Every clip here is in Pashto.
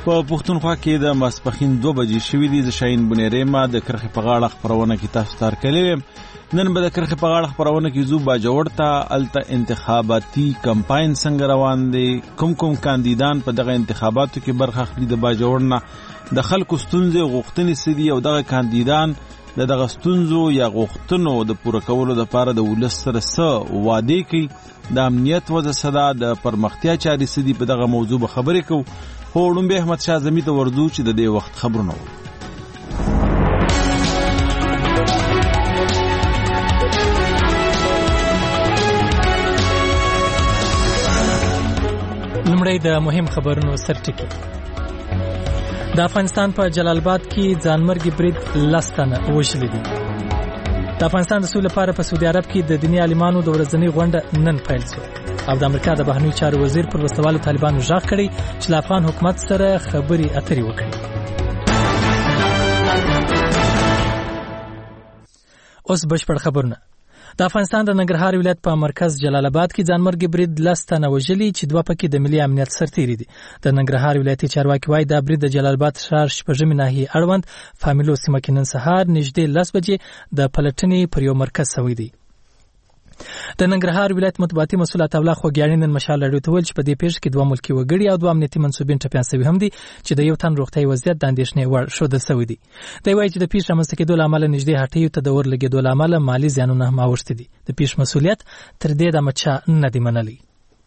په پښتونخوا کې د ماسپښین 2 بجې شوې دي. د شاهین بنيريما د کرخې په غاړه خبرونه کې تاسو ته کړلې. نن به د کرخې په غاړه خبرونه کې زو باجوړ ته الته انتخاباتي کمپاین څنګه روان دي، کوم کاندیدان په دغه انتخاباتو کې برخه اخلي، د باجوړ نه د خلکو ستونزې غوښتنې سدي او دغه کاندیدان دغه ستونزو یا غوښتنو د پوره کولو لپاره د ولس سره څه وعده کوي، د امنیت وضع صدا د پرمختیا چارې سدي. په دغه موضوع به خبرې کوو. خو لومبي احمد شاه زمي ته ورځو چې د دې وخت خبرونه وو. لومړی د مهم خبرونو سرټکی. د افغانستان په جلال آباد کې ځانمرګي برید 10 تنه وژلي دي. د افغانستان د سولې لپاره په سعودي عرب کې د دیني عالمانو د ورځنۍ غونډه نن پیل شوه او د امریکا د بهرنیو چارو وزیر پر وسوالو طالبانو ژغ کړی چې له افغان حکومت سره خبرې اترې وکړي. اوس بشپړ خبرونه. د افغانستان د ننګرهار ولایت په مرکز جلال آباد کې ځانمرګي برید 10 تنه وژلي چې 2 پکې د ملي امنیت سرتیري دي. د ننګرهار ولایتي چارواکي وايي دا برید د جلال آباد ښار شپږمې ناحیې اړوند فامیلو سیمه کې نن سهار نږدې 10 بجې د پلټنې پر یو مرکز شوی دی. د ننګرهار ولایت مطبوعاتي مسؤل عطا خوګیاڼي نن مشال راډیو ته ویل چې په دې پیښه کې 2 ملکي وګړي او 2 امنیتي منسوبین ټپیان شوي هم دي چې د یو تن روغتیايي وضعیت د اندېښنې وړ ښودل شوی دی. دی وایي چې د پیښې رامنځته کېدو له امله نږدې هټیو ته د اور لګېدو له امله مالي زیانونه هم اوښتي دي. د پیښې مسؤلیت تر دې دمه چا نه دی منلی.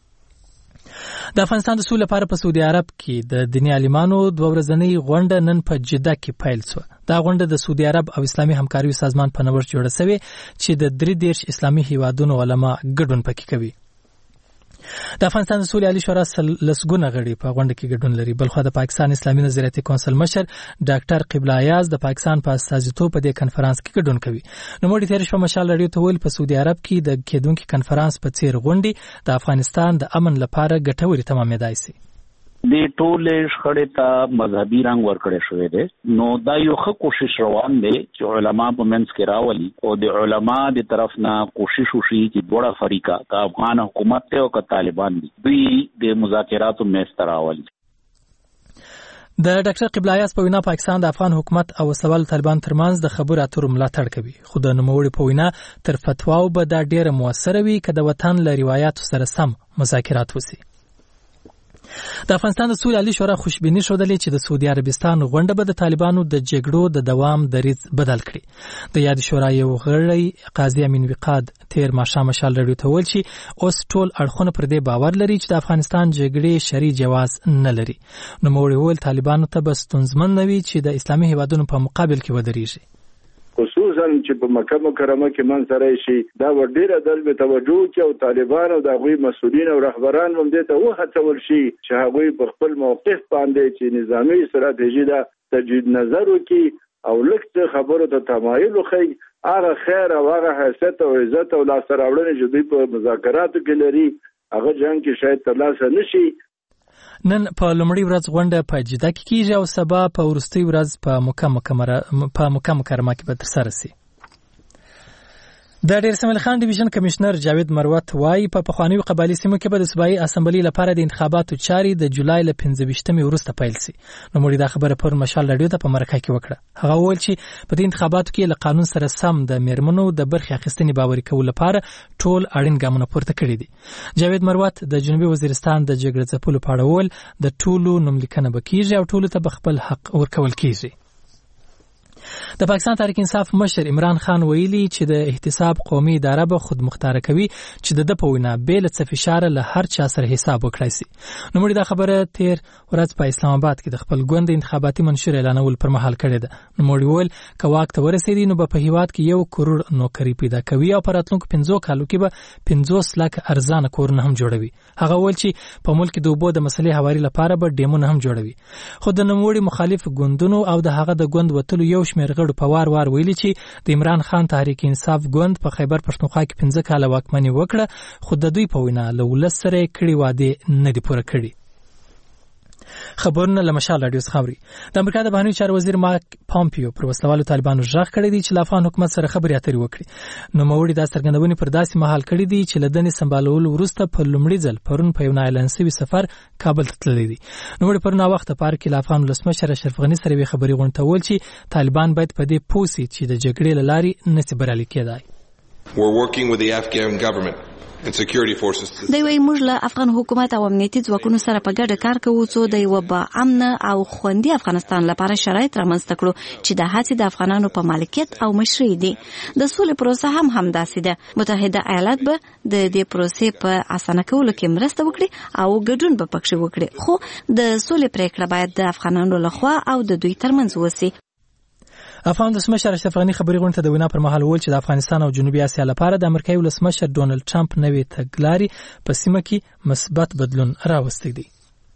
د افغانستان د سولې لپاره په سعودي عرب کې د دیني عالمانو 2 ورځنۍ غونډه نن په جده کې پیل شوه. دا غونډه د سعودي عرب او اسلامي همکاریو سازمان په نوښت جوړه شوې چې د 33 اسلامي هیوادونو علما ګډون پکې کوي. د افغانستان د سولې عالی شورا لسګونه غړي په غونډه کې ګډون لري. بلخو د پاکستان اسلامي نظریاتي کونسل مشر ډاکټر قبله ایاز د پاکستان په استازیتوب په دې کنفرانس کې ګډون کوي. نو موږ تیر شپه مشال راډیو ته ویل په سعودي عرب کې د کېدونکو کنفرانس په څیر غونډې د افغانستان د امن لپاره ګټوري تمامېدای شي. د ټولې شخړې ته مذهبي رنګ ورکړی شوی دی. نو دا یو ښه کوشش روان دی چې علما په منځ کې راولي او د علما د طرف نه کوشش وشي چې دوړه فریقه که افغان حکومت ته او که طالبان دي دوی د مذاکراتو منځ ته راولي. د ډاکټر قبله ایاز په وینا پاکستان د افغان حکومت او وسوال طالبان ترمنځ د خبرو اترو ملاتړ کوي. خو د نوموړي په وینا تر فتواو به دا ډیره موثره وي که د وطن له روایتو سره سم مذاکرات وشي. د افغانستان د سولې عالی شورا خوشبیني ښودلې چې د سعودي عربستان غونډه به د طالبانو د جګړو د دوام دریځ بدل کړي. د یاد شورا یو غړی قاضي امین وقاد تیر ماښام مشال راډیو ته ویل چې اوس ټول اړخونه پر دې باور لري چې د افغانستان جګړې شرعي جواز نه لري. نو موږ ویل طالبانو ته به ستونزمن نه وي چې د اسلامي هیوادونو په مقابل کې ودرېږي. خصوصا چې په مکه مکرمه کې منځره شي دا ډیره د توجه کې او طالبان او د غوي مسؤلین او رهبران هم دې ته وهڅول شي چې هغه په خپل موقف باندې چې نظامی استراتیژي دا تجدید نظر وکي او لکه خبرو ته تمایل وکړي هغه خیر او هغه حیثیت او عزت او لاسته راوړنې چې دوی په مذاکراتو کې لري هغه جنگ کې شاید ترلاسه نشي. نن په لومړۍ ورځ غونډه په جده کې کیږي او سبا په وروستۍ ورځ په مکه مکرمه کې به ترسره شي. د ډیر سمیل خان ډیویژن کمشنر جاوید مروت وايي په پخوانیو قبایلی سیمو کې به د صوبایي اسمبلی لپاره د انتخاباتو چارې د جولای له 15 وروسته پیل شي. نو موږ دا خبره پر مشال راډیو ته په مرکه کې وکړه. هغه وویل چې په دې انتخاباتو کې له قانون سره سم د میرمنو د برخې اخیستنې باوري کولو لپاره ټول اړین ګامونه پورته کړي دي. جاوید مروت د جنوبي وزیرستان د جګړې ځپلو په اړه وویل د ټولو نوملیکنه به کیږي او ټولو ته به خپل حق ورکول کیږي. د پاکستان تحریک انصاف مشر عمران خان ویلي چې د احتساب قومي اداره به خود مختار کوي چې د په وینا بیل څه فشار له هر چا سره حساب وکړي سي. نو موږ دا خبره تیر ورځ په اسلام آباد کې د خپل ګوند انتخاباتي منشور اعلانول پر مهال کړی ده. نو موږ ویل که واک ته ورسېدي نو په هیواد کې 1 کروڑ نوکری پیدا کوي او په راتلونکو 15 کالو کې به 50 لک ارزانه کورونه هم جوړوي. هغه ویل چې په ملک د اوبو د مسلې هواري لپاره به ډیمونه هم جوړوي. خو د نوموړي مخالف ګوندونو او د هغه د ګوند وتلو یو شمېر غړو په وار ویلي چې د عمران خان تحریک انصاف ګوند په خیبر پښتونخوا کې 15 کاله واکمني وکړه خو د دوی په وینا له ولس سره کړي وعده نه دي پوره کړي. خبرونه له مشال رادیو څخه اوري. د امریکا د بهرنیو چارو وزیر مارک پامپیو پر وسلوالو طالبانو ژغ کړی دی چې له افغان حکومت سره خبرې اترې وکړي. نو موري دا څرګندونې پر داسې مهال کړی دی چې له دنې سمبالولو وروسته په لومړي ځل پرون په یو اعلان شوی سفر کابل ته تللی دی. نو موري پرون وخت په پارک کې له افغان ولسمشر اشرف غني سره وی خبرې غونډول چې طالبان باید په دې پوه شي چې د جګړې له لارې نشي بریالي کېدای. We're working with the Afghan government and security forces. دوی وايي موږ له افغان حکومت او امنیتي ځواکونو سره په ګډه کار کوو څو د یو باامن او خوندي افغانستان لپاره شرایط رامنځته کړو چې د هڅې د افغانانو په مالکیت او مشرۍ دي. د سولې پروسه هم همداسې ده. متحده ایالات به د دې پروسې په اسانه کولو کې مرسته وکړي او ګډون به پکې وکړي، خو د سولې پریکړه باید د افغانانو لخوا او د دوی ترمنځ وسی. افغان ولسمشر اشرف غني خبري غونډه د وینا پر مهال وویل چې د افغانستان او جنوبي اسیا لپاره د امریکایي ولسمشر ډونالد ټرمپ نوې تګلارې په سیمه کې مثبت بدلون راوستی دی.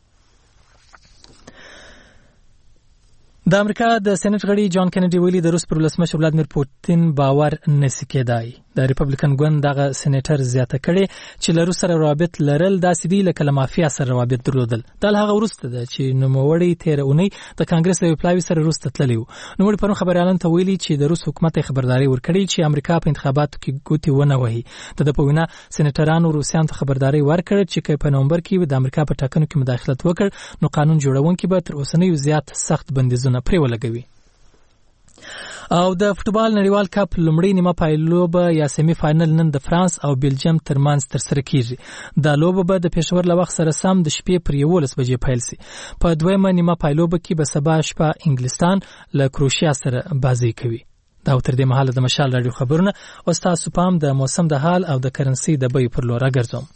د امریکا د سېنات غړي جان کینیډي ویلي د روس پر ولسمشر ولادمیر پوتین باور نشي کېدای. د ریپبلیکن ګوند دغه سېنیټر زیاته کړي چې له روس سره روابط لرل داسې دي لکه له مافیا سره روابط درلودل. دا له هغه وروسته ده چې نوموړی تېره اونۍ د کانګرس له پلاوي سره روس ته تللی و. نوموړي پرون خبريالانو ته ویلي چې د روس حکومت خبرداري ورکړي چې امریکا په انتخاباتو کې ګوتې ونه وهي. د په وینا سېنیټرانو روسیانو ته خبرداري ورکړه چې په نومبر کې د امریکا په ټاکنو کې مداخلت وکړ نو قانون جوړونکي به تر اوسنیو زیات سخت بندیزونه پرې ولګوي. او د فوتبال نړیوال کپ لومړی نیمه پایلوبه یا سیمی فائنل نن د فرانس او بلجیم ترمنځ ترسره کیږي. دا لوبه به د پېښور له وخت سره سم د شپې پر 11 بجې پیل شي. په دویمه نیمه پایلوبه کې به سبا شپه انګلستان له کروشیا سره بازي کوي. دا تر دې مهاله د مشال رادیو خبرونه او تاسو پام د موسم د حال او د کرنسي د بیې پر لور راګرځوم.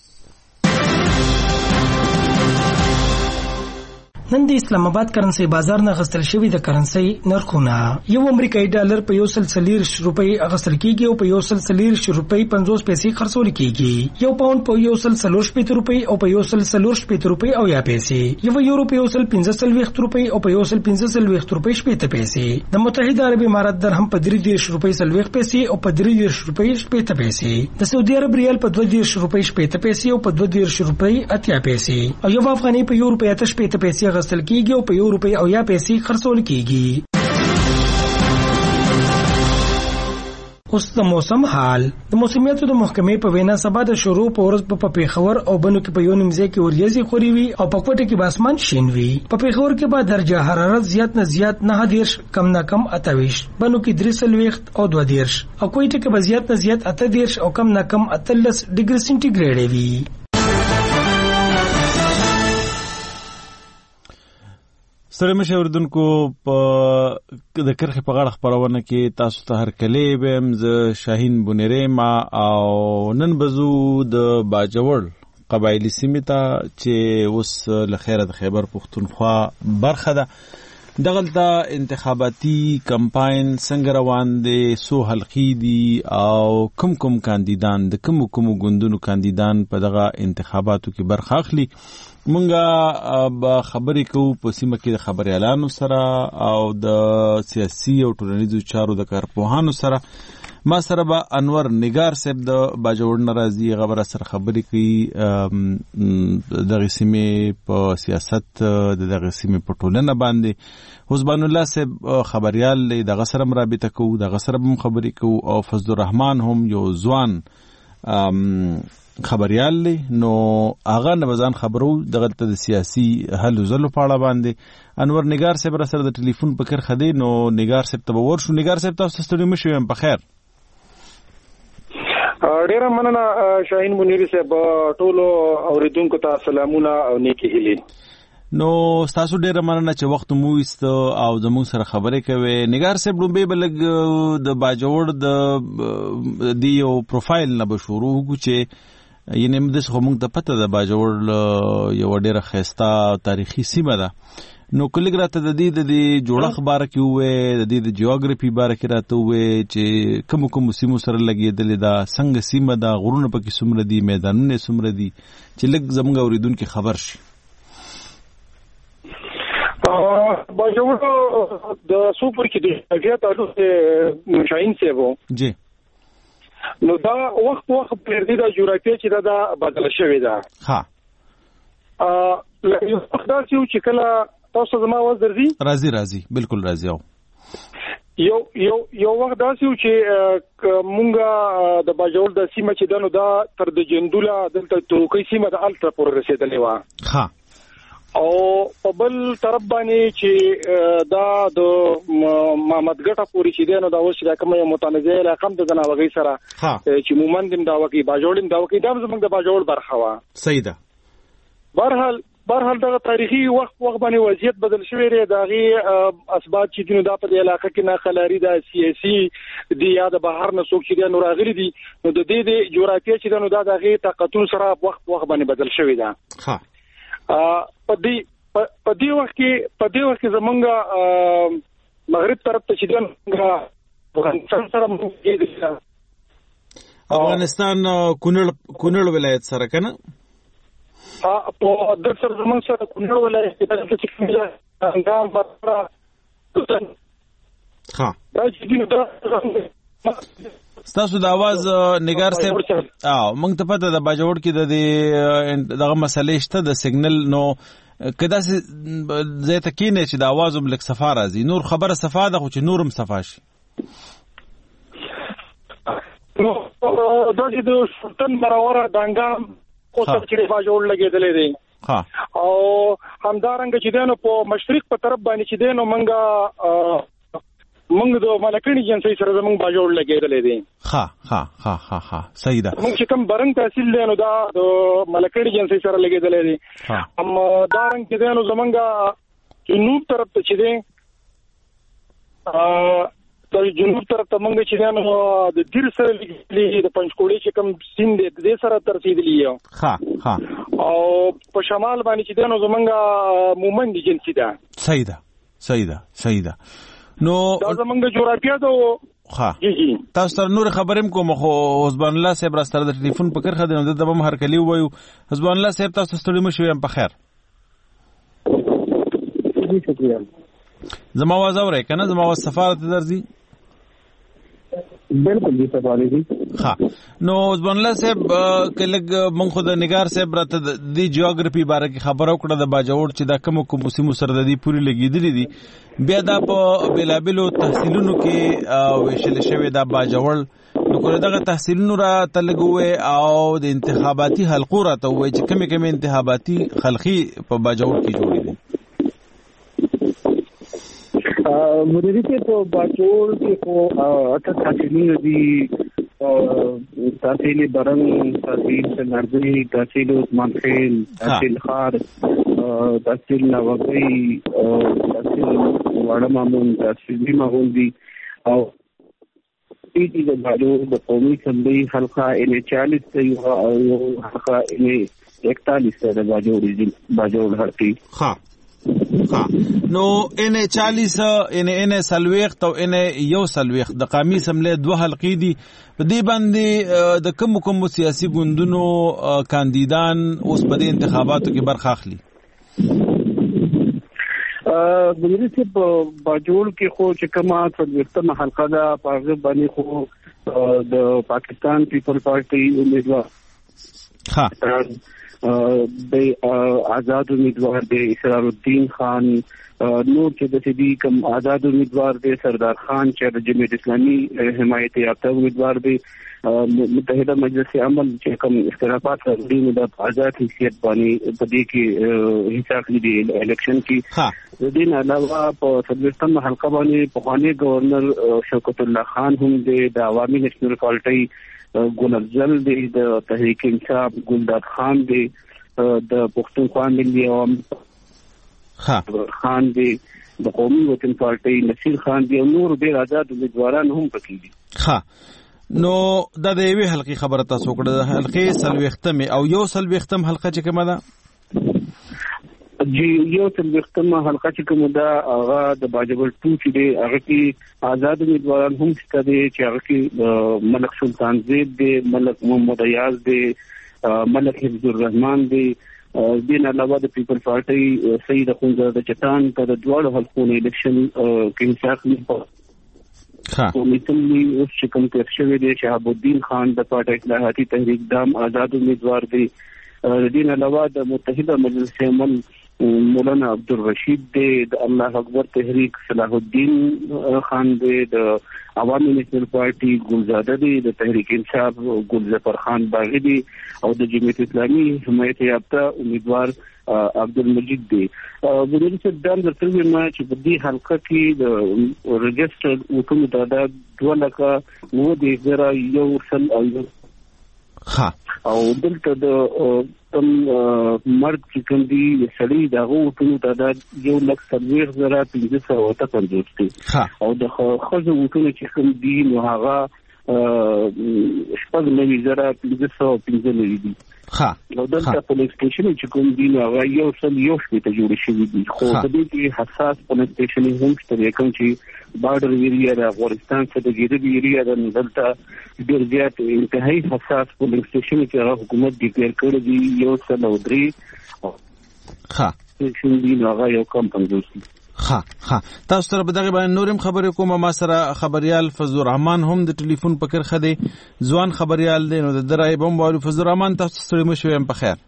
نن د اسلام آباد کرنسي بازار نه غستل شوی د کرنسي نرخونه یو امریکایي ډالر په 140 روپۍ اغستل کیږي او په 140 روپۍ 50 پیسې خرڅول کیږي. یو پاوند په 140 روپۍ او په 140 روپۍ او یا پیسې. یو یورو په 115 روپۍ او په 115 روپۍ 70 پیسې. د متحده عرب امارات درهم په 30 روپۍ 70 پیسې او په 30 روپۍ 70 پیسې. د سعودي عرب ریال په 20 روپۍ 70 پیسې او په 20 روپۍ 80 پیسې. او یو افغاني په 1 روپۍ 80 پیسې غسل کیږي او په 1 روپۍ او یا پیسې خرڅول کیږي. اوس د موسم حال. د موسمیاتو د محکمې په وینا سبا د شروع په ورځ په پیښور او بنو کې په یو نیمځای کې وریځي خوري وي او په کوټه کې باسمان شین وي. په پیښور کې به درجه حرارت زیات نه زیات 9 کم نه کم 28، بنو کې 23 او 22 او کوټه کې به زیات نه زیات 28 او کم نه کم 38 ډیګري سنټیګریډ وي. سره مشوردونکو په د کرخه په غاړه خبرونه کې تاسو ته هر کلی بهم ز شاهین بونیریما او نن بزو د باجوړ قبایلی سیمه ته چې اوس له خیره د خیبر پختونخوا برخه ده. دغلته انتخاباتي کمپاین څنګه روان دي، سو حلقي دي او کوم کاندیدان د کوم ګوندونو کاندیدان په دغه انتخاباتو کې برخه اخلي. مونږه به خبرې کوو په سیمه کې د خبريالانو سره او د سیاسي او ټولنیزو چارو د کارپوهانو سره. ما سره به انور نگار صاحب د باجوړ ناراضي غبره سره خبرې کوي د سیمه په سیاست د سیمه په ټولنه باندې. حسبان الله صاحب خبريال د غسر مرابطه کوو، د غسر هم خبرې کوو او فضل الرحمن هم یو ځوان خبريال نو اغه نبزان خبرو دغه د سیاسي حل زلو پاړه باندې. انور نگار صاحب سره د ټلیفون په کر خدي نو نگار صاحب ته ورشو. نگار صاحب تاسو ستړي مشوم په خیر. ډیره مننه شاهین منیری صاحب، ټولو اوریدونکو ته سلامونه او نیکی هیلې. نو تاسو ډیره مننه چې وخت مو وست او زموږ سره خبرې کوي. نگار صاحب لومبه بلګ د باجوړ د یو پروفایل نه به شروع وکړو چې یعنی موږ څه موږ ته پته ده باجوړ یو ډیره خسته تاریخي سیمه ده. نو کلیګ راته د دې جوړه خبره کې وې، د دې جیوګرافي باره کې راته وې چې کوم سیمو سره لګېدلې ده، څنګه سیمه ده، غرونه پکې څومره دي، میدانونه څومره دي چې لږ زموږ اوریدونکو خبر شي. باجوړ د سوپر کې د زیات اړو شاهین صاحب جی نو دا وخت په دې د جغرافیه چې دا بدل شوې ده. ها یو خدای چې کله تاسو زما واز درځي راځي بالکل راځي یو وخت داسې چې مونږه د باجوړ د سیمه چې دنو دا تر د جندوله دلته توکي سیمه د الټرا پور رسیدلې و ها او په بل طرف باندې چې دا د محمدګټه پوری چې دنو دا اوس د کومه متنازع رقم د جناوغي سره چې مومندم دا وکی باجوړم دا وکی دا زمونږ د باجوړ برخه وا صحیح ده برحال دا تاریخي وخت باندې وضعیت بدل شوی دی داغي اسباب چې دینو دا په علاقه کې ناخلاري دا سیاسي دی یا د بهر نه څوک چې نو راغلي دي نو د دې جغرافیه چې نو دا داغي طاقتون سره وخت باندې بدل شوی دی ها په دې وخت کې زمونږ مغرب طرف ته چې دغه افغانستان سره موږ افغانستان کونړ ولایت سره کنه په د سر زمون سره کونړ ولایت کې د څه انګام برابر ها ستاسو د आवाज نگار صاحب موږ ته پته د باجوړ کې د دغه مسلې شته د سیګنل نو کدا زه ته کینې چې د आवाज هم لک صفه راځي نور خبره صفه ده خو چې نورم صفه شي نو دا چې د سلطان برابر د انګام کوڅه کې باجوړ لګېدلې دي او همدارنګ چې دنو په مشرق په طرف باندې چې دنو منګ د ملکړي جنسي سره زمونږ باجوړ لګېدلې دي ها صحیح ده موږ چې کوم برنګ تحصیل دی نو دا د ملکړي جنسي سره لګېدلې دي هم دارنګ چې دنو زمونږ جنوب طرف ته چې دي د جنوب طرف ته موږ چې دنو د دیر سره لګېدلې د پنځکوړي چې کوم سیند دی د سره ترسیدلی یو ها او په شمال باندې چې دنو زمونږ مومند جنسي ده صحیح ده نو دا زمونږ جغرافیه ده ها تاسو سره نور خبرم کوم خو حسبان الله صاحب را سره د ټلیفون په کرخه د دمم هر کلی وایو حسبان الله صاحب تاسو ستړي مشو یم په خیر شکریہ زما आवाज اورئ کنه زما आवाज سفارت درځي بالکل دې سوالې دي نو حسبان الله صاحب کله من خو د نگار صاحب راته د جیوګرافي باره کې خبرو کړه د باجوړ چې دا کوم موسمو سره د دې پوری لګیدلې دي بیا دا په بلابلو تحصیلونو کې ویشل شوی دا باجوړ نو کله دغه تحصیلونو را تلګوي او د انتخاباتي حلقو را ته وای چې کوم انتخاباتي خلخي په باجوړ کې جوړې دي مدیری کې په باجوړ کې خو اته تحصیلونه دي تحصیل برنګ تحصیل سنردي تحصیل عثمان خیل تحصیل خار تحصیل نوغي تحصیل وړه مامون تحصیل ماحول دي او دې د باجوړ د قومي اسمبلی حلقه ان 40 ته یو حلقه ان 41 ته د باجوړ هرتي نو ان 40 ان سلويخ تو ان یو سلويخ د قومي اسمبلی دوه حلقې دي په دې باندې د کوم سیاسي ګوندونو کاندیدان اوس په دې انتخاباتو کې برخه اخلي بلری سے باجوړ کې خو چې کومه څلورمه حلقه ده په هغه باندې خو د پاکستان پیپل پارټي امیدوار د آزاد امیدوار دی اسرار الدین خان نور چې د سیدی کم آزاد امیدوار دی سردار خان چې د جمهوریت اسلامي حمایت یافته امیدوار دی متحده مجلس عمل چې کوم اختلافات لري نو د آزاد حیثیت باندې په دې کې حصہ اخلي دی الیکشن کې د دې علاوه په څلورمه حلقه باندې پخوانی گورنر شوکت الله خان هم د عوامي نېشنل پارټي ګل افضل دی د تحریک انصاف ګلداد خان دی د پښتونخوا ملي عوام خان دی د قومي وطن پارټي نصیر خان دی او نور ډېر آزاد امیدواران هم پکې دي نو دا د یوې حلقې خبره تاسو کړه د حلقې سلويختم او یو سلويختم حلقه چې کومه ده جی یو سلويختم حلقه چې کومه ده هغه د باجوړ 2 چې دی هغه کې آزاد امیدواران هم شته دي چې هغه کې ملک سلطان زید دی ملک محمد ایاز دی ملک حفظ الرحمن دی دین علاوه د پیپل پارټي سید اخوند د چتان ته د دوړو حلقو الیکشن کې حساب کومیټي اوس چې کوم تر شوی دی شهاب الدین خان د پارټي اصلاحاتي تحریک دام آزاد امیدوار دی دین علاوه د متحده مجلس عمل مولانا عبدالرشید دی، د الله اکبر تحریک صلاح الدین خان دی، د عوامي نیشنل پارټي ګلزاده دی، د تحریک انصاف ګلظفر خان باغی دی او د جمعیت اسلامي حمایت یافته امیدوار عبدالمجید دی. بنیادی صاحب دا درته ما چې په دې حلقه کې د رجسټرډ ووټونو تعداد 2,90,100 او دلته د مرد چې کوم دي سړي دغه وټونو تعداد 1,40,558 دي او د ښځو وټونو چې کوم دي نو هغه 9,515 دي. نو دلته پولیس سټیشن چې کوم دي نو هغه 1,000 ته جوړ شوي دي، خو په دې کې حساس پولیس سټیشن هم شته کوم چې بارډر ایریا د افغانستان څخه د ګیرب ایریا د دلته ډېر زیات انتهایی حساس پولیس سټیشن چې هغه حکومت ډیکلیئر کړی دی 103 سټیشن دی نو هغه یو کم 50 دي. تاسو سره به دغه باندې نورم خبرې کوم. ما سره خبريال فضل الرحمن هم د ټلیفون په کرخه دی، ځوان خبريال دی، نو د درای بم وایو. فضل الرحمن تاسو سره مو شوم په خیر.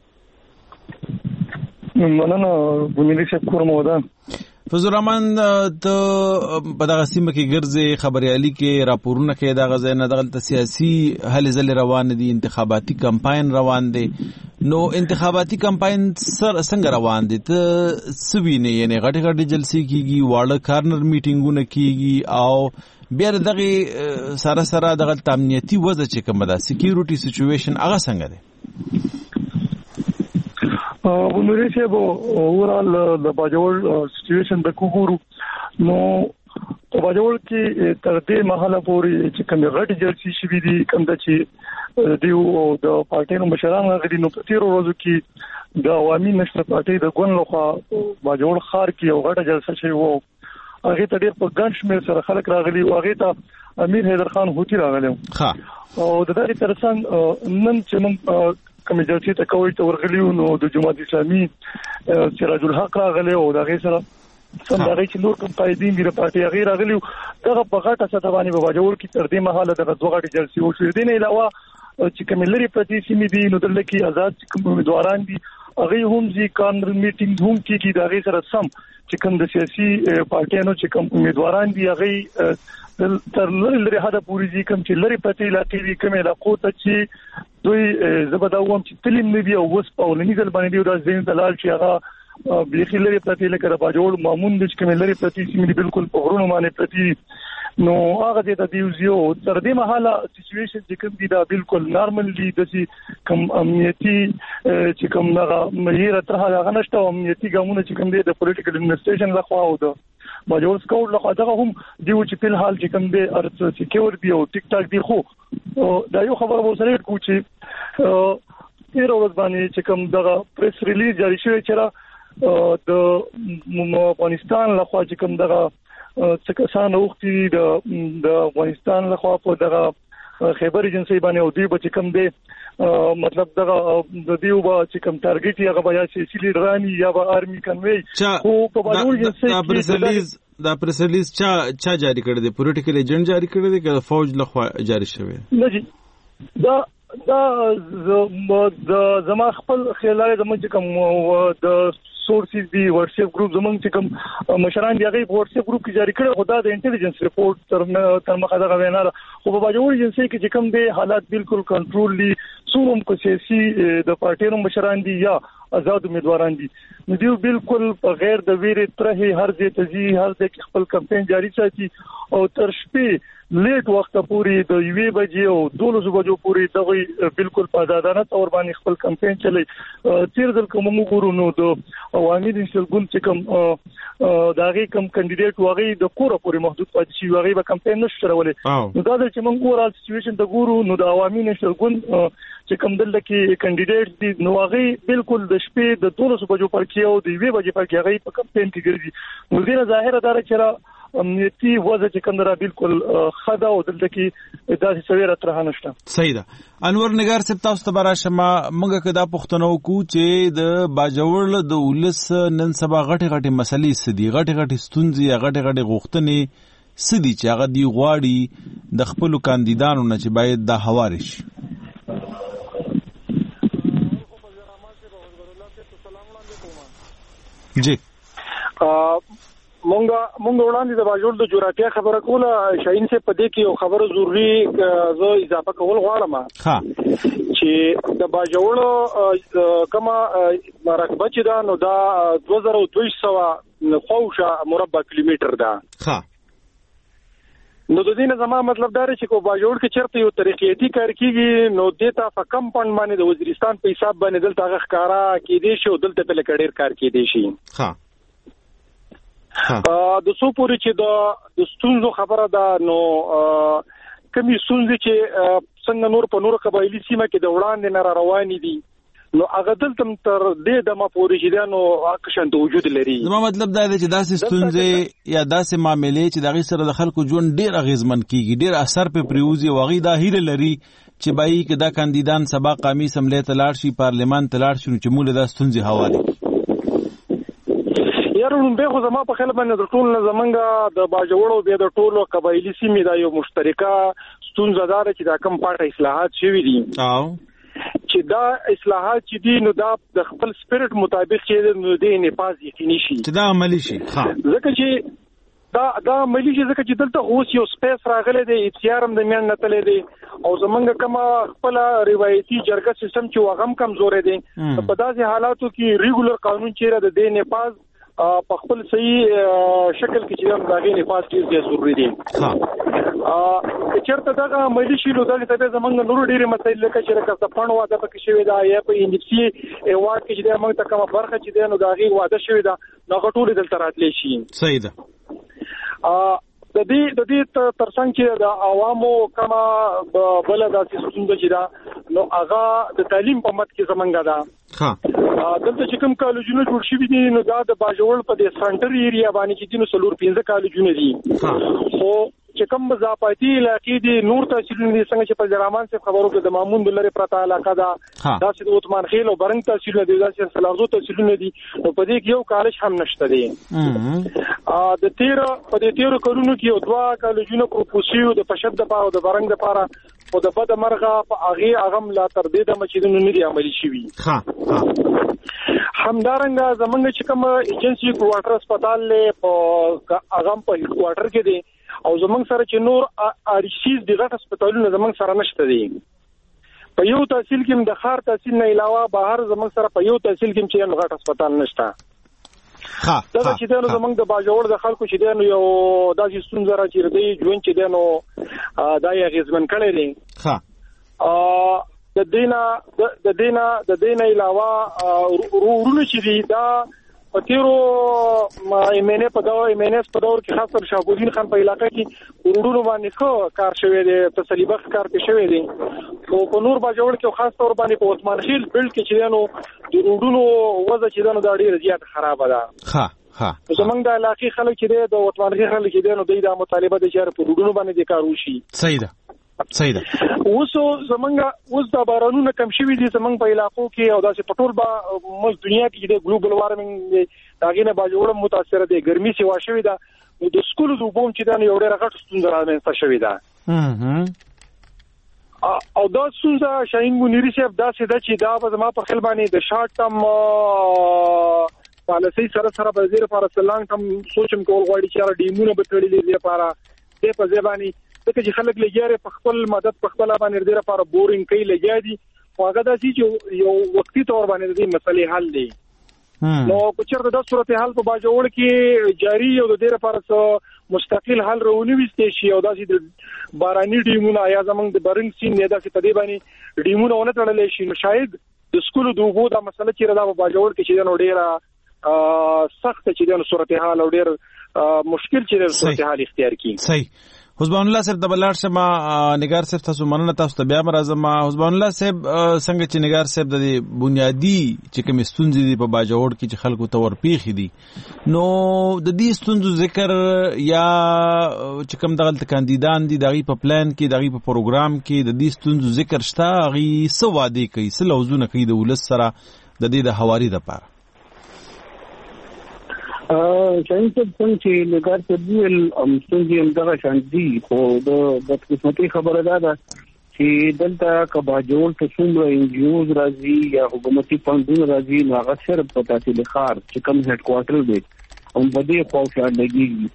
مننه بنیادی صاحب کوم ودا. فضل الرحمن ته په دغه سیمه کې ګرځي خبريالي کې راپورونه کې دغه ځای نه دغه سیاسي هلې ځلې روان دي، انتخاباتي کمپاین روان دي. نو انتخاباتي کمپاین څنګه روان دي؟ ته سوینه یعنی غټ جلسې کیږي، واړه کارنر میټینګونه کیږي او بیا دغه سره دغه امنیتي وضع چې کومه ده، سکیورټي سچويشن هغه څنګه ده؟ ونوري صاحب اورال د باجوړ سچويشن د کوګورو نو په باجوړ کې تر دې مهاله پورې چې کوم غټ جلسې شوې دي، کوم د چې دیو د پارټیو مشران غوډي نو په تیر ورځو کې د عوامي نشته پارټي د ګوند لخوا باجوړ خار کې یو غټه جلسه شوې وو. هغه ته ډېر په ګڼ شمېر سره خلک راغلي او هغه ته امیر حیدر خان هوتی راغلی او د دې ترڅنګ نن چې موږ کوم جلسې ته کوي ته ورغلیو نو د جماعت اسلامي سراج الحق راغلی او دغه سره سم دغه چې نور کوم قائدین دي د پارټي غیر راغلیو. دغه په غټه سطح باندې په باجوړ کې تر دې مهاله دغه دوه غټي جلسې وشوې. دي نه علاوه چې کوم لري پرتی سیمې دي نو دلته کې آزاد کوم امیدواران دي هغه هم ځي کارنر میټینګ هم کیږي دغه سره سم چې کوم د سیاسي پارټیانو چې کوم امیدواران دي هغه تر لري حدا پوری دي کوم چې لري پتی علاقې دي کوم علاقو ته چې دوی زبداوم چې تلیم نه دی او وس په ولني ځل باندې دی د زین دلال چې هغه بيخي لري پتی لکه د باجوړ مامون د کوم لري پتی سیمې بالکل په غرونو باندې پتی نو هغه د دیوزیو تر دې مهاله سچويشن چې کوم دي دا بالکل نارملي د کوم امنیتي چې کوم هغه مهیره تر هغه نشته امنیتي ګامونه چې کوم دي د پولیټیکل انویسټیشن لخوا او د باجوړ سکاوټ لخوا دغه هم دیو چې په حال چې کوم دي ارت سکیور دی او ټیک ټاک دی خو دا یو خبره مو سره کو چې تیر ورځ باندې چې کوم دغه پریس ریلیز جاری شوی چې د افغانستان لخوا چې کوم دغه څه کسان وختي د افغانستان لخوا په دغه خیبر ایجنسی باندې او دوی به کوم دی مطلب دغه د دیو به چې کوم ټارګټ یې هغه بیا چې لیډرانی یا به آرمي کنوي خو په باور ایجنسی دا پریس ریلیز چا جاری کړی دی؟ پولیټیکل ایجنټ جاری کړی دی که فوج لخوا جاری شوی؟ نه جی دا زما خپل خیالای زما چې کوم د سورسز دی واتس اپ ګروپ زمونږ چې کوم مشران دی هغه واتس اپ ګروپ کې جاری کړي خدا د انټيليجنس ریپورت تر مخه دا غوینه خو په باجوړ ایجنسی کې چې کوم دی حالات بالکل کنټرول دي څوم کو سیاسي د پارټیو مشران دي یا آزاد امیدواران دي نو دیو بالکل په غیر د ویری ترې هر ځای ته ځي هر ځای کې خپل کمپاین جاری ساتي او تر شپې لیټ وخت پورې د یوې بجې او 12 بجو پورې دغه بالکل په آزادانه تور باندې خپل کمپاین چلی. تیر ځل کوم وګورو نو د عوامي نشل ګوند چې کوم داغه کوم کاندیدټ وغه د کوره پورې محدود پاتې شي وغه به کمپاین نشو چلولې. نو دا چې موږ اورال سچويشن د ګورو نو د عوامي نشل ګوند چې کوم دلته کې کاندیدټ دي نو هغه بالکل د شپې د 12 بجو پر کې او د 2 بجې پر کې هغه په کمپاین کې ګرځي. نو دغه ظاهره دار چې امنیتي وضع چې کندره بالکل خدا او دلته کې داسې سویره تر هنشته. صحیح ده. انور نگار صاحب تاسو ته براشمه موږ کدا پښتنو کو چې د باجوړ د ولس نن سبا غټي مسلې سدي غټي ستونزې غټي غوښتنې سدي چې هغه دی غواړي د خپل کاندیدانو نه چې باید د حوارش جی مونږ وړاندې د باجوړ د جغرافیه خبره کوله شاهین سے پدې کې یو خبره ضروری زه اضافه کول غواړم چې د باجوړ کما رقبه چې دا نو دا 2200 خوشه مربع کیلومتر ده نو د دې نه زما مطلب دا چې کو باجوړ کې چرته یو طریقېتی کار کیږي نو دیتا په کم پند باندې د وزیرستان په حساب باندې دلته غخکارا کې دي شو دلته په لکړیر کار کې دي شي د څو پورې چې د ستونزو خبره ده نو کمی ستونزې چې څنګه نور په نور قبایلی سیمه کې د وړاندې نه روانې دي نو هغه دلته تر دې د ما پورې چې دا نو اکشن ته وجود لري. نو مطلب دا دی چې داسې ستونزې یا داسې معاملې چې دغه سره د خلکو ژوند ډیر اغیزمن کیږي ډیر اثر په پریوزي واغې دا هیله لري چې بای کې دا کاندیدان سبا قومي سملې ته لاړ شي پارلمان ته لاړ شي چې موږ د ستونزې حواله یارون به خو زما په خیال باندې د ټول نه زمنګا د باجوړو به د ټولو قبایلی سیمې دا یو مشترکه ستونزه ده چې دا کم پټه اصلاحات شوي دي چې دا اصلاحات چې دي نو دا د خپل سپیرټ مطابق چې نو د نفاذ یقیني شي چې دا عملی شي ځکه چې دا عملی شي ځکه چې دلته اوس یو سپیس راغلی دی اختیارم د میان نتلې دی او زمونږ کما خپل روایتي جرګه سیستم چې واغم کمزورې دي په داسې حالاتو کې ریګولر قانون چیرې د دې نفاذ په خپل صحیح شکل کې چې دغه نفاذ ډیر ضروری دي چیرته دا ملي شي نو دغه ته زمونږ نور ډیره مسایل لکه چې راکړه د فند واده پکې شوی دا یا په ان سی ایوارډ کې چې موږ ته کومه برخه چې نو دغه واده شوی دا نو ټول دلته راتلی شي صحیح ده د دې ترڅنګ چې د عوامو کما بل داسې څنګه چې دا نو هغه د تعلیم په مت کې زمونږ دا دلته چې کوم کالجونه جوړ شوي دي نو دا د باجوړ په د سنټر ایریا باندې چې دینو سلور 15 کالجونه دي خو چې کوم مضافاتي علاقې دي نور تحصیلونه دي څنګه چې په جرامان څخه خبرو کې د مامون دلری پرتا علاقه دا داسې د عثمان خیل او برنګ تحصیلونه دي داسې سلارزو تحصیلونه دي نو په دې کې یو کالج هم نشته دي د 13 کلونو کې یو دوا کالجونه پروپوسیو د پشد د پاره او د برنګ د پاره او د بد مرغه په اغه اغم لا تر دې د مچیدونو نه دي عملی شوی همدارنګه زمونږ چې کوم ایجنسی کوارټر هسپتال له په اغم په کوارټر کې دي او زمونږ سره چې نور ارشیز دغه هسپتالونه زمونږ سره نشته دي په یو تحصیل کې د خار تحصیل نه علاوه بهر زمونږ سره په یو تحصیل کې چې غټ هسپتال نشته دا چې دنو زمونږ د باجوړ د خلکو چې دنو یو داسې ستونزه را چیرې دی ژوند چې دنو دا یې غزمن کړی دی د دینه علاوه ورونه چې دی دا په تیرو ایمنه په دور کې خاص کر شاهبودین خان په علاقې کې ورونو باندې ښه کار شوی دی تسلی بخش کار کې شوی دی او په نور باجوړ کې خاص تور باندې په عثمان خیل بلډ کې چې دنو د ورونو وضع چې دنو دا ډیره زیات خراب ده زمونږ د علاقې خلک چې د عثمان خیل خلک چې دنو د مطالبه د چاره په ورونو باندې د کار وشي صحیح ده اوس زمونږ د بارانونو کم شوي دي زمونږ په علاقو کې او داسې په ټول ملک دنیا کې د ګلوبل وارمنګ داغې نه باجوړ متاثر دي ګرمي سیوا شوې ده د سکول د وبوم چې دا یو ډېر غټ ستونزه رامنځته شوې ده او دا ستونزه شاهین منیری صاحب داسې ده چې دا به زما په خیال باندې د شارټ ټرم پالیسي سره په زیر لپاره سلانګ ټرم سوچم کول غواړي چې ډیمونه به تړلې دي لپاره د په ځبانی ځکه چې خلک لګیاره په خپل مدد په خپل باندې ډېر لپاره بورینګ کوي لګیا دي خو هغه داسې چې یو وختي تور باندې د مسلې حل دی نو په چیرته د صورتحال په باجوړ کې جاری او د ډېر لپاره مستقل حل راونی وستې شي او داسې د باراني ډیمونه یا زمنګ د برنګ سین نه داسې په دې باندې ډیمونه ونه تړلې شي نو شاید د سکول د وبو د مسله چې دا په باجوړ کې چې نو ډېر سخت چې د صورتحال او ډېر مشکل چې د صورتحال اختیار کړي صحیح حسبان الله صاحب د بلار شمه نگار صاحب تاسو مننه تاسو ته بیا مرزم حسبان الله صاحب څنګه چې نگار صاحب د بنیادی چې کوم ستونزې دي په باجوړ کې چې خلکو ته ورپیخي دي نو د دې ستونزو ذکر یا چې کوم دغه کاندیدان دي دغه په پلان کې دغه په پروګرام کې د دې ستونزو ذکر شته غي څه وعده کوي څه لوزونه کوي د ولس سره د دې د حواري د پاره شاید څنګه چې لګار په دې ستونزې هم دغه شان دي خو د بدقسمتي خبره ده چې چې دلته کباجوړ ته څومره انجیوز راځي یا حکومتي فندونه راځي نو هغه صرف په تحصیل خار چې کوم هډ کوارټر دی او په دې خو شاړ لګي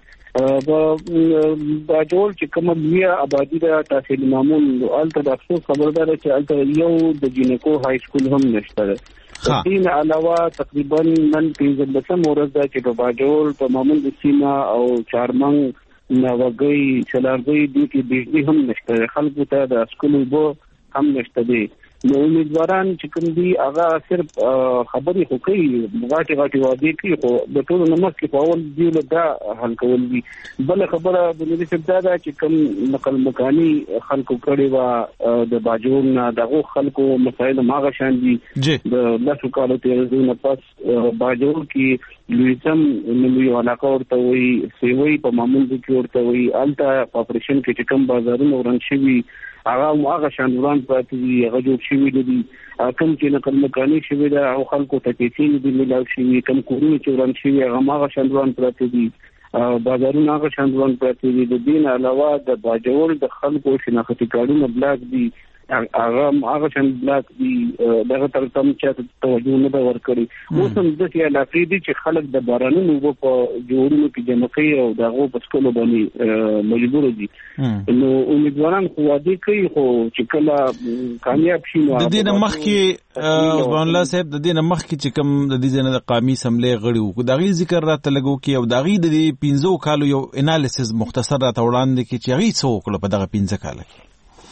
باجوړ چې کوم بیا آبادی د تحصیل معمول الته د افسوس خبردار چې الته یو د جینکو های سکول هم نشته دین علاوه تقریبا نن 15 ورځ دا چې د باجوړ په معمول د سیما او چارمنګ نوګي چلارګي د کې بجلی هم نشته خلکو ته د سکول وبو هم نشته دي نو امیدواران چې کوم دي هغه صرف خبرې خو کوي غاټي وادي کوي خو د ټول نمک په اول دی له دا حل کول دي بل خبره د ملي سبدا دا چې کوم نقل مکاني خلکو کړي وا د باجوړ نه دغه خلکو مسایل ماغه شان دي د لاسو کالو تیرونه پس باجوړ کې لویزم نو علاقه ورته وي سیوي په معمول کې ورته وي الته اپریشن کې کوم بازارونه ورن شي هغه شاندوران پاتې دي هغه جوړ شوی دي کوم چې نقل مکاني شوی دا او خلکو ته کې دي ملاو شوی کوم کورونه چې ورن شوی هغه شاندوران پاتې دي بازارونه هغه شاندوران پاتې دي د دین علاوه د باجوړ د خلکو شناختی کارونه بلاک دي هغه شان بلاک دي دغه تر کوم چې توجه نه ورکړي اوس هم د سیاسي علاقې دي چې خلک د بارانونو په جوړونو کې جمع کوي او دغه په سکول باندې مجبور دي نو امیدواران خو وادي کوي خو چې کله کامیاب شي نو د دې مخکې وانلا صاحب د دې مخکې چې کوم د دې نه د قومي سملې غړي وو دغه ذکر راته لګو کې او دغه د 15 کالو یو انالیسز مختصر راته وړاندې کې چې هغه څو کړ په دغه 15 کال کې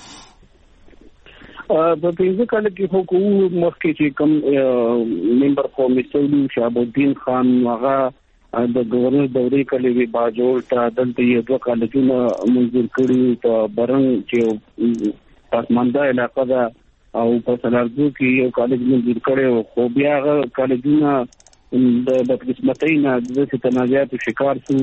په دې کال کې حکومت مخکې چې کوم ممبر قومي سولو شهاب الدین خان هغه د گورنر دورې کلی وی باجوړ ته دلته یو دوه کالجونه منظور کړي ته برنګ چې پاسمانده علاقه ده او په سلارزو کې یو کالج منظور کړي خو بیا هغه کالجونه د قسمتۍ نه د تنازعات شکار شو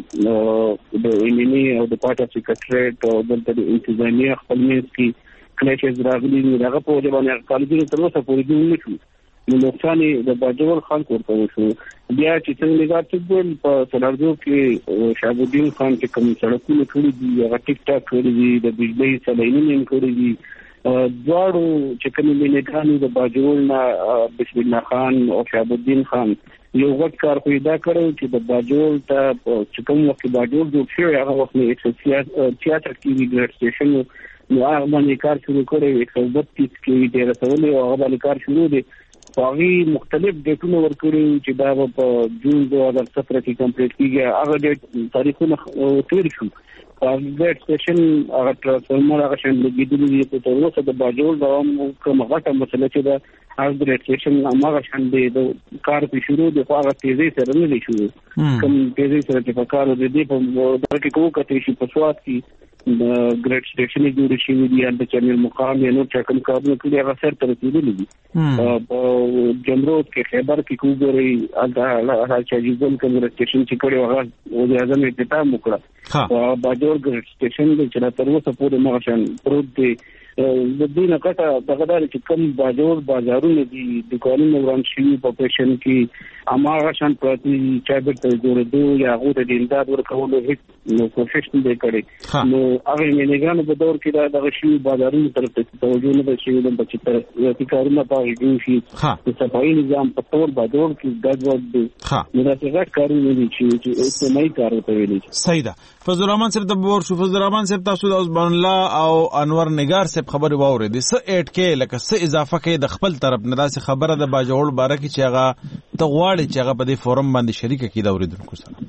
چې د ایمني او د پارټ سیکریټریټ او د انتظامیه خپل منځ کې کلیشز راغلي دغه په وجه باندې کالجونه تر اوسه پورې جوړ نه شو نو نقصان د باجوړ خلک ورته وشو بیا چې څنګه نگاه په سلارزو کې شهاب الدین خان چې کوم سړکونه کړی دي هغه ټیک ټاک کړی دي د بجلی سلاینونه کړی دي دواړو چې کوم مینګانو د باجوړ نه بسم الله خان او شهاب الدین خان یو غټ کار پیدا کړو چې د باجوړ ته چې کوم وخت باجوړ جوړ شو هغه وخت نه تیاتر کې ګریډ سټیشن نو هغه باندې کار شروع کړی 132 کې ډیر سوال او هغه باندې کار شروع دي هغه مختلف ډیټونه ورکړي چې دا په جون 2017 کې کمپلیټ کیږي هغه ډیټ تاریخونه تیر شو ګریډ سټیشن هغه ټرانسفارمر هغه شان لګیدلی دی په اوسه د باجوړ دوام کومه غټه مسله چې دا هغه ګریډ سټیشن هغه شان دی د کار په شروع د هغه تیزی سره نه دی شو کوم تیزی سره چې په کار دی په دغه کې کومه کته شي په سواد کې د ګریډ سټیشن جوړ شي دی د چینل مقام یا نو چکم کارونه کړي هغه سره تر رسیدلی دي په جمرود کې خیبر کې کوګوري هغه چې ځین کوم سټیشن چې کړي هغه د اعظم افتتاح وکړه باجوړ ګریډ سټیشن چې تر اوسه پورې مغشن پروت دی د دې نه کټه دغه دار چې کوم باجوړ بازارونه دي د قانون وران شي په پېشن کې اماغه شان پرتی چابت جوړېدو یا غوډه د امداد ورکولو هیڅ نو کوشش نه کړي نو هغه مینګانو په دور کې دا شی بازارونو طرف ته توجه نه شي د بچی تر یو کارونه پاږي شي د صفایي نظام په تور باجوړ کې ګډوډ دي نو دا څنګه کارونه دي چې استعمالي کار کوي صحیح ده فضل الرحمن صاحب د بور شو فضل الرحمن صاحب تاسو د عثمان الله او انور نگار صاحب خبر واورې دي څه اډ کې لکه څه اضافه کې د خپل طرف نه داسې خبره د باجوړ باره کې چې هغه تغواړي چې هغه په دې فورم باندې شریک کړي دا اوریدونکو سره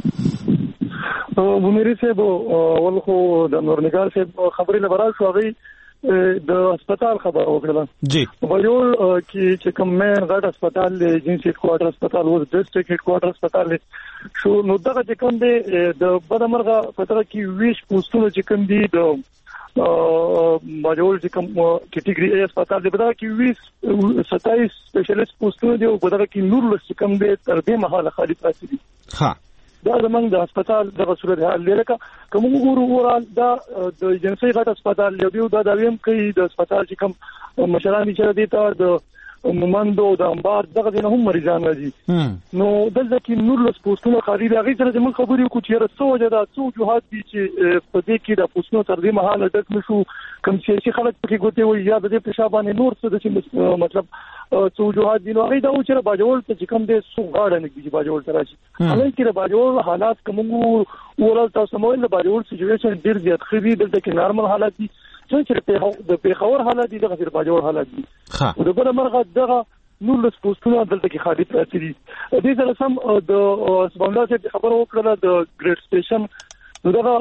ومری صاحب ولخو د انور نگار صاحب خبرې نه برال شو هغه د هسپتال خبر وکړه جی باجوړ چې کوم مین غټ هسپتال دی جنسي هډ کوارټر هسپتال و ډسټریکټ هډ کوارټر هسپتال شو نو دغه چې کوم دی د بدمرغه پتره کې ویش پوسټونه چې کوم دی د باجوړ چې کوم کټګوري ای هسپتال دی بدغه کې 27 سپیشلیست پوسټونه دی او بدغه کې نور لږ کم دی تر دې مهاله خالي پاتې دي ها دا زمونږ د هسپتال دغه صورت حال لکه کوم وګورو دا د جنسي غټ هسپتال یو دا ویم کوي د هسپتال چې کوم مشران چې دي ته د مومندو د انبار دغه نه هم مریضان راځي نو دلته کې نور له پوسټونو خاري راغی سره د من خبرې کو چې رسو وجدا څو جهات دي چې په دې کې د پوسټونو تر دې مهاله ډک نشو کوم چې خلک پکې ګوتې وي یا د دې په شابانه نور څه د مطلب څو جهات دي نو هغه دا چې باجوړ ته کوم دې سو غاړه نه کیږي باجوړ تر شي هغه کې باجوړ حالات کومو ورل تاسو مو له باجوړ سچويشن ډیر زیات خري دلته کې نارمل حالات دي چې د پیښور حالات دي دغه باجوړ حالات دي او د بل مرغه دغه نور له پوسټونو دلته کې خالي پراته دي دې سره سم د سباندا چې خبر وکړه د ګریډ سټیشن نو دا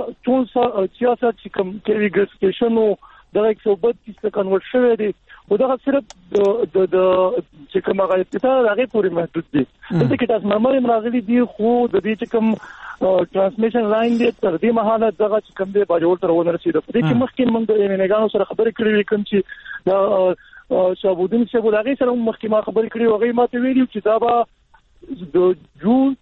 466 چې کوم کې ګریډ سټیشن نو دا 132 ته کنورټ شوی دی او دا صرف د چې کوم هغه ابتداء هغه پورې محدود دي دلته کې تاسو معمولی راغلي دي خو د دې چې کوم ترانسمیشن لاین دی تر دې مهاله دغه چې کوم دی باجوړ تر ونه رسیدو په دې کې مخکې موږ د امنیګانو سره خبرې کړې کوم چې دا شابودین چې بولاغي سره مخکې ما خبرې کړې وغه ماته ویلي چې دا به د جون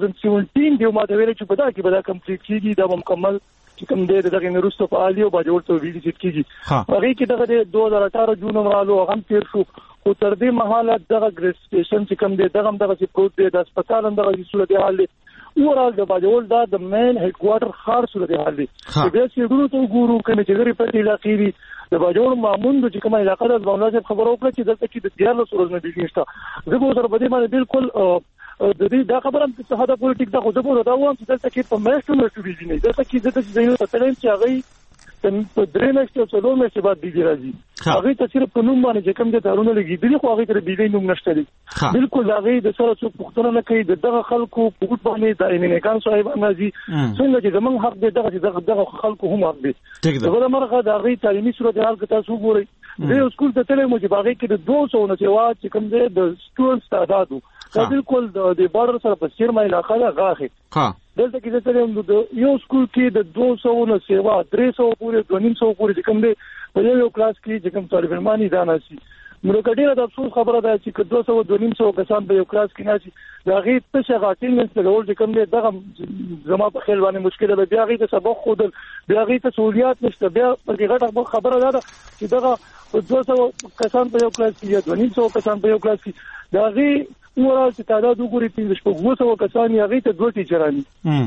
2017 دی ماته ویلي چې په دا کې به دا کمپلیټ کیږي دا مکمل چې کوم دی دغه نورستو په الیو باجوړ ته ویلي چې کیږي هغه کې دغه 2018 جون مرالو هغه تیر شو او تر دې مهاله دغه ګریډ سټیشن چې کوم دی دغه چې پروت دی د هسپتال دغه صورت حال دی اورال د باجوړ دا د مین هډ کوارټر خار صورت حال دی چې د سیګورو ته ګورو کنه چې غری په علاقې دی د باجوړ مامون د کومه علاقې د باندې خبرو وکړه چې دلته کې د 14 ورځې نه دی نشته زه به سره په دې باندې بالکل د دې دا خبره هم څه هدا پولیټیک دا خو د بوله دا وام چې دلته کې په مېشتو بيزي نه دلته کې د ځینو ته تلین چې هغه په درې میاشتې او څلور میاشتې بعد بيزي راځي هغه ته صرف په نوم باندې چې کوم د تارونه لګیدلی خو هغه تر بيزي نوم نشته دي بالکل هغه د سره څو پښتنه نه کوي دغه خلکو په ګډ باندې د امنیکان صاحب نازي څنګه چې زمون حق دی دغه خلکو هم حق دي دغه مرغه د هغه تعلیمي صورت حال کې تاسو ګورئ د سکول ته تللی مو چې باغې کې د 200 نه سیوا چې کوم دی د سټوډنټس تعدادو دا بالکل د بارډر سره په سیرما علاقه ده غاخه دلته کې چې د یو سکول کې د 200 نه سیوا 300 پورې 200 پورې کوم دی په یو کلاس کې چې کوم طالب علمانی دا نشي نو کډیره د افسوس خبره ده چې 200 کسان په یو کلاس کې نشي دا غي ته شغاتین نه څلور چې کوم دی دغه زما په خیال باندې مشکله ده بیا غي ته سبق خودل بیا غي ته سہولیات نشته بیا په غټه خبره ده چې دغه 200 کسان په یو کلاس کې یا 200 کسان په یو کلاس کې دا غي ورال چې تعداد وګوري 300 کسان یې هغه ته دوه ټیچرانی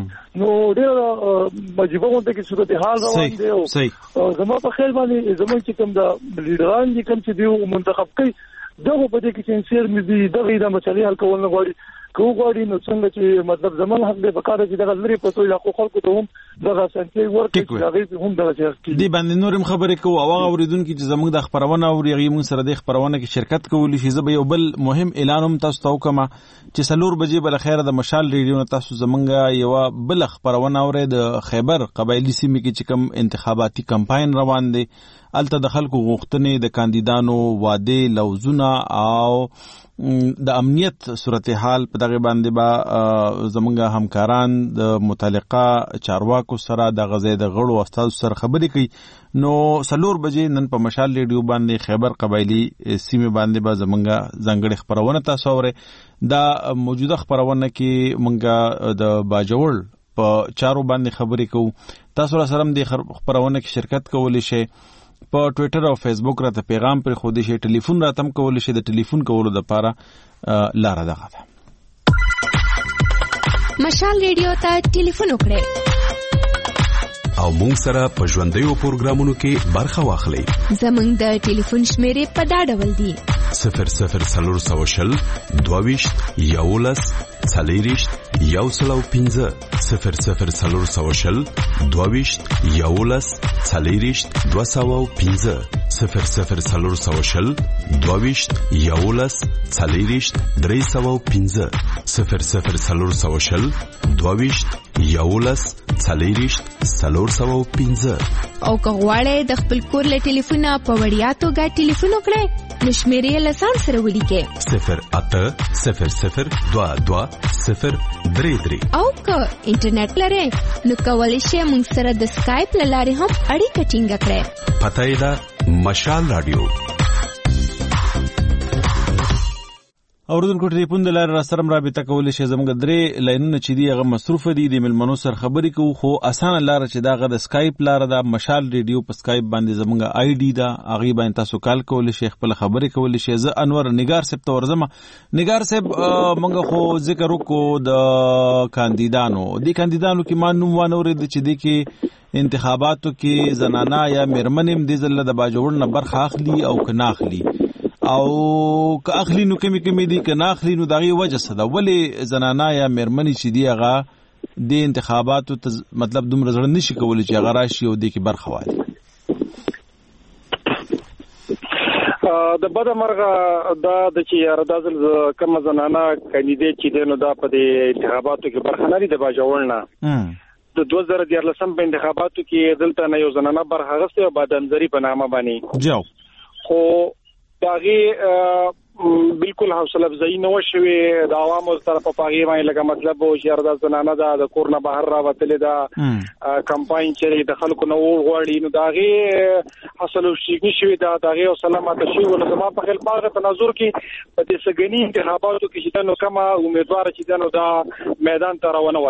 نو ډېر مجبور وته کې صورت حال روان دی او زما په خیال باندې زمون چې کوم د لیډران دي کوم چې دی منتخب کوي دغه په دې کې چې سیر مې دي دغه د مسلې حل کول نه غواړي کوغاړي نو څنګه چې مطلب زمون حق به پکاره چې دغه لري په توګه خو خلکو ته هم دغه سنتي ورکړي هغه هم دغه ځکه دی باندې نورم خبرې کوو او هغه اوریدونکو چې زموږ د خبرونه او یغي موږ سره د خبرونه کې شرکت کولی شي زه به یو بل مهم اعلان هم تاسو ته وکم چې سلور بجې بل خیره د مشال ریډیو نه تاسو زمونږ یو بل خبرونه اورې د خیبر قبایلی سیمې کې چې کوم انتخاباتي کمپاین روان دي الته د خلکو غوښتنې د کاندیدانو واده لوزونه او د امنیت صورتحال په دغه باندې با زمونږ همکاران د متعلقه چارواکو سره د غزې د غړو استاد سره خبرې کوي نو سلور بجې نن په مشال ریډیو باندې خیبر قبایلی سیمه باندې با زمونږ ځنګړي خبرونه تاسو اورئ دا موجوده خبرونه کې مونږه د باجوړ په چارو باندې خبرې کوو تاسو سره هم د خبرونه کې شرکت کولی شئ په ټوئیټر او فیسبوک راته پیغام پر خو دې شي ټلیفون راتم کول شي د ټلیفون کولو د لپاره لار دغه ده مشال ریډیو ته ټلیفون وکړئ او مونږ سره په ژوندۍ پروګرامونو کې برخه واخلئ زمونږ د ټلیفون شمیرې په دا ډول دي 00 22 یولس څلېرشت یو سل او پنځه 00 22 یولس څلېرشت 215 00 22 یولس څلېرشت 315 00 22 یولس څلېرشت 315 او کغواړې د خپل کور له ټلیفونه په وړیا توګه ټلیفون وکړئ نو شمیرې له ځان سره ولیکئ 0800 22 033 او که انټرنیټ لرئ نو کولی شئ موږ سره د سکایپ له لارې هم اړیکه ټینګه کړئ پته یې ده مشال رادیو اوردونکو ټلیفون د لار سره رابطه کولای شي. زموږ درې لاینونه چې دی هغه مصروف دي د ملمنو سره خبرې کوو، خو اسانه لار چې دا غد اسکایپ لار دا مشال ریډیو په اسکایپ باندې زموږ آی ډی دا هغه باندې تاسو کال کولای شي، خپل خبرې کولای شي. زه انور نگار صاحب ته ورزم. نگار صاحب موږ خو ذکر وکړو د کاندیدانو کې ما نوم وانورید چې دی کې انتخاباتو کې زنانا یا میرمنیم د زله د باجوړ نه برخه اخلي او کنه اخلي او که اخلي نو کمی دي کنه اخلي نو دغه وجه څه ده، ولی زنانا یا میرمنی چې دی هغه د انتخاباتو مطلب دومره زړه نشي کولی چې هغه راشي او د کې برخه واخلي. د بده مرغه دا د چې یاره دا ځل کومه زنانه کاندیدیټ چې دی نو دا په دې انتخاباتو کې برخه نه لري د باجوړ نه. د 2014 په انتخاباتو کې دلته نه یو زنانه برخه اخیستې او بادنظري په نامه باندې خو داغه بالکل حوصله افزایی نه وشوي. د عوامو طرف په پاغي باندې لکه مطلب او شهردا زنانه د کورنه بهر راوتلې دا کمپاین چې د خلکو نو غواړي نو داغه حاصل شي نشوي داغه او سلامت شي ولې زما په خپل پاغه تناظر کې په دې سګنی انتخاباتو کې چې نو کومه امیدوار چې نو دا میدان ته روانه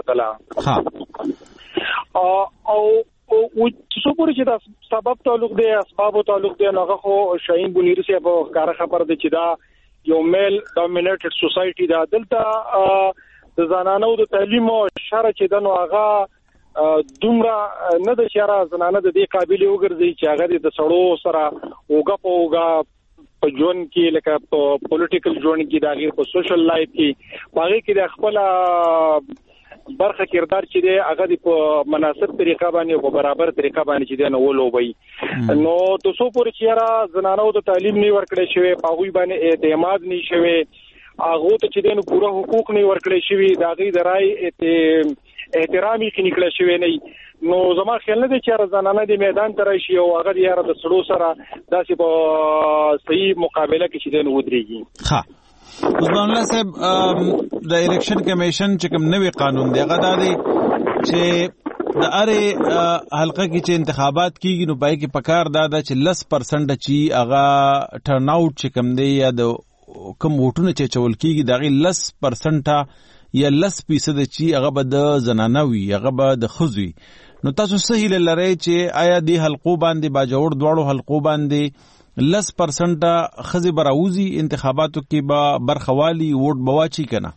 وتله او څو پورې چې دا سبب تعلق دی اسباب تعلق دی نو خو شاهین بنيري سي په کار خبر دی چې دا یو میل ډومینیټډ سوسايټي دا دلته د زنانو د تعلیم او شرع چې د نو هغه دومره نه د شرع زنانه د دې قابل وګرځي چې هغه د سړو سره اوګه په ژوند کې لکه په پولیټیکل ژوند کې دا غیر په سوشل لایف کې باغې کې د خپل برخه کردار چې دی هغه په مناسب طریقه باندې او په برابر طریقه باندې چې دی نو ولوبي نو د څو پورې چې را زنانو د تعلیم نه ورکړې شوی پاغوي باندې اعتماد نه شوی هغه ته چې دی نو پوره حقوق نه ورکړې شوی دا غي درای احترامي کې نکړې شوی نه نو زما خیال نه دی چې زنانه د میدان ته راشي او هغه یاره د سړو سره داسې په صحیح مقابله کې چې دی نو ودرېږي. ها عثمان الله صاحب د الیکشن کمیشن چې کوم نوې قانون دی هغه دا دی چې د اره حلقه کې چې انتخابات کیږي نو پای کې پکار دا چې 10% چې هغه ټرن اوټ چې کوم دی یا د کوم ووټونه چې چول کیږي دا 10% یا 10% چې هغه به د زنانوي هغه به د خزوي. نو تاسو صحیح لری چې آیا دی حلقو باندې باجوړ دواړو حلقو باندې 10% خزي براوزی انتخاباتو کې با برخوالي ووټ بواچی کنه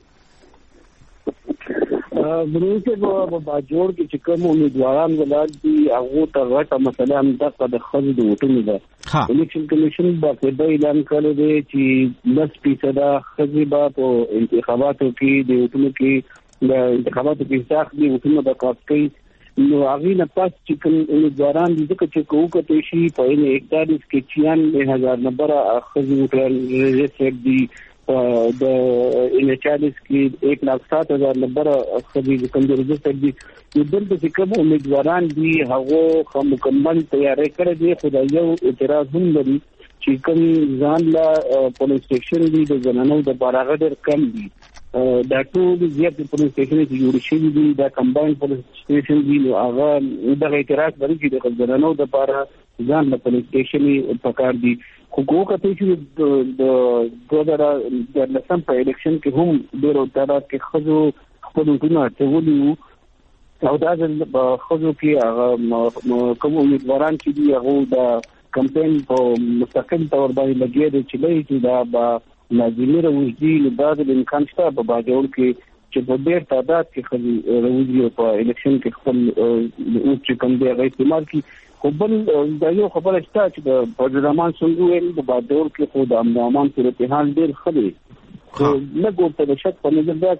بروسه په باجوړ کې چې کوم امیدواران ولادت دي هغه ته غټه مسله هم د خزي د ووټونو ده. الیکشن کمیشن باقاعده اعلان کړی دی چې 10% خزي په انتخاباتو کې د ووټونو کې د انتخاباتو کې ځاخ دي ووټونو د کاټي نو هغه نه پاس چې کوم امیدواران دي چې کوکته شي په 41 کې 96000 نمبر خزي ووټر ريسټ دي د 39 کې 1,07,000 نمبر خزي کوم ريسټ دي د دې کوم امیدواران دي هغه مکمل تیاری کړی دي خدای یو اعتراض هم لري چې کوم ځان لا پولیس سټیشن دي د زنانو د بارغه ډېر کم دي دا ټول زیات پولیس سټیشن چې جوړ شوی دي دا کمباین پولیس سټیشن دي نو هغه د اعتراض لري چې د زنانو د بارغه ځان له پولیس سټیشن پکار دي خو کوکته چې د 2013 په الیکشن کې هم ډېر تعداد کې خزو خپل وټونه ټولي او دا د خزو کې هغه کوم امیدواران چې دي هغه د کمپاین په مستقل تور باندې لګي دي چې دا با لازمي روزي له بعد د امکان شته په باجوړ کې چې په ډېر تعداد کې خلک روزي په الیکشن کې خپل او چې کوم دی هغه استعمال کی خو بل دا یو خبره شته چې د پرځمان څنګه ویل په باجوړ کې خو د امن صورتحال ډېر خلک نه ګورته شک په نظر دا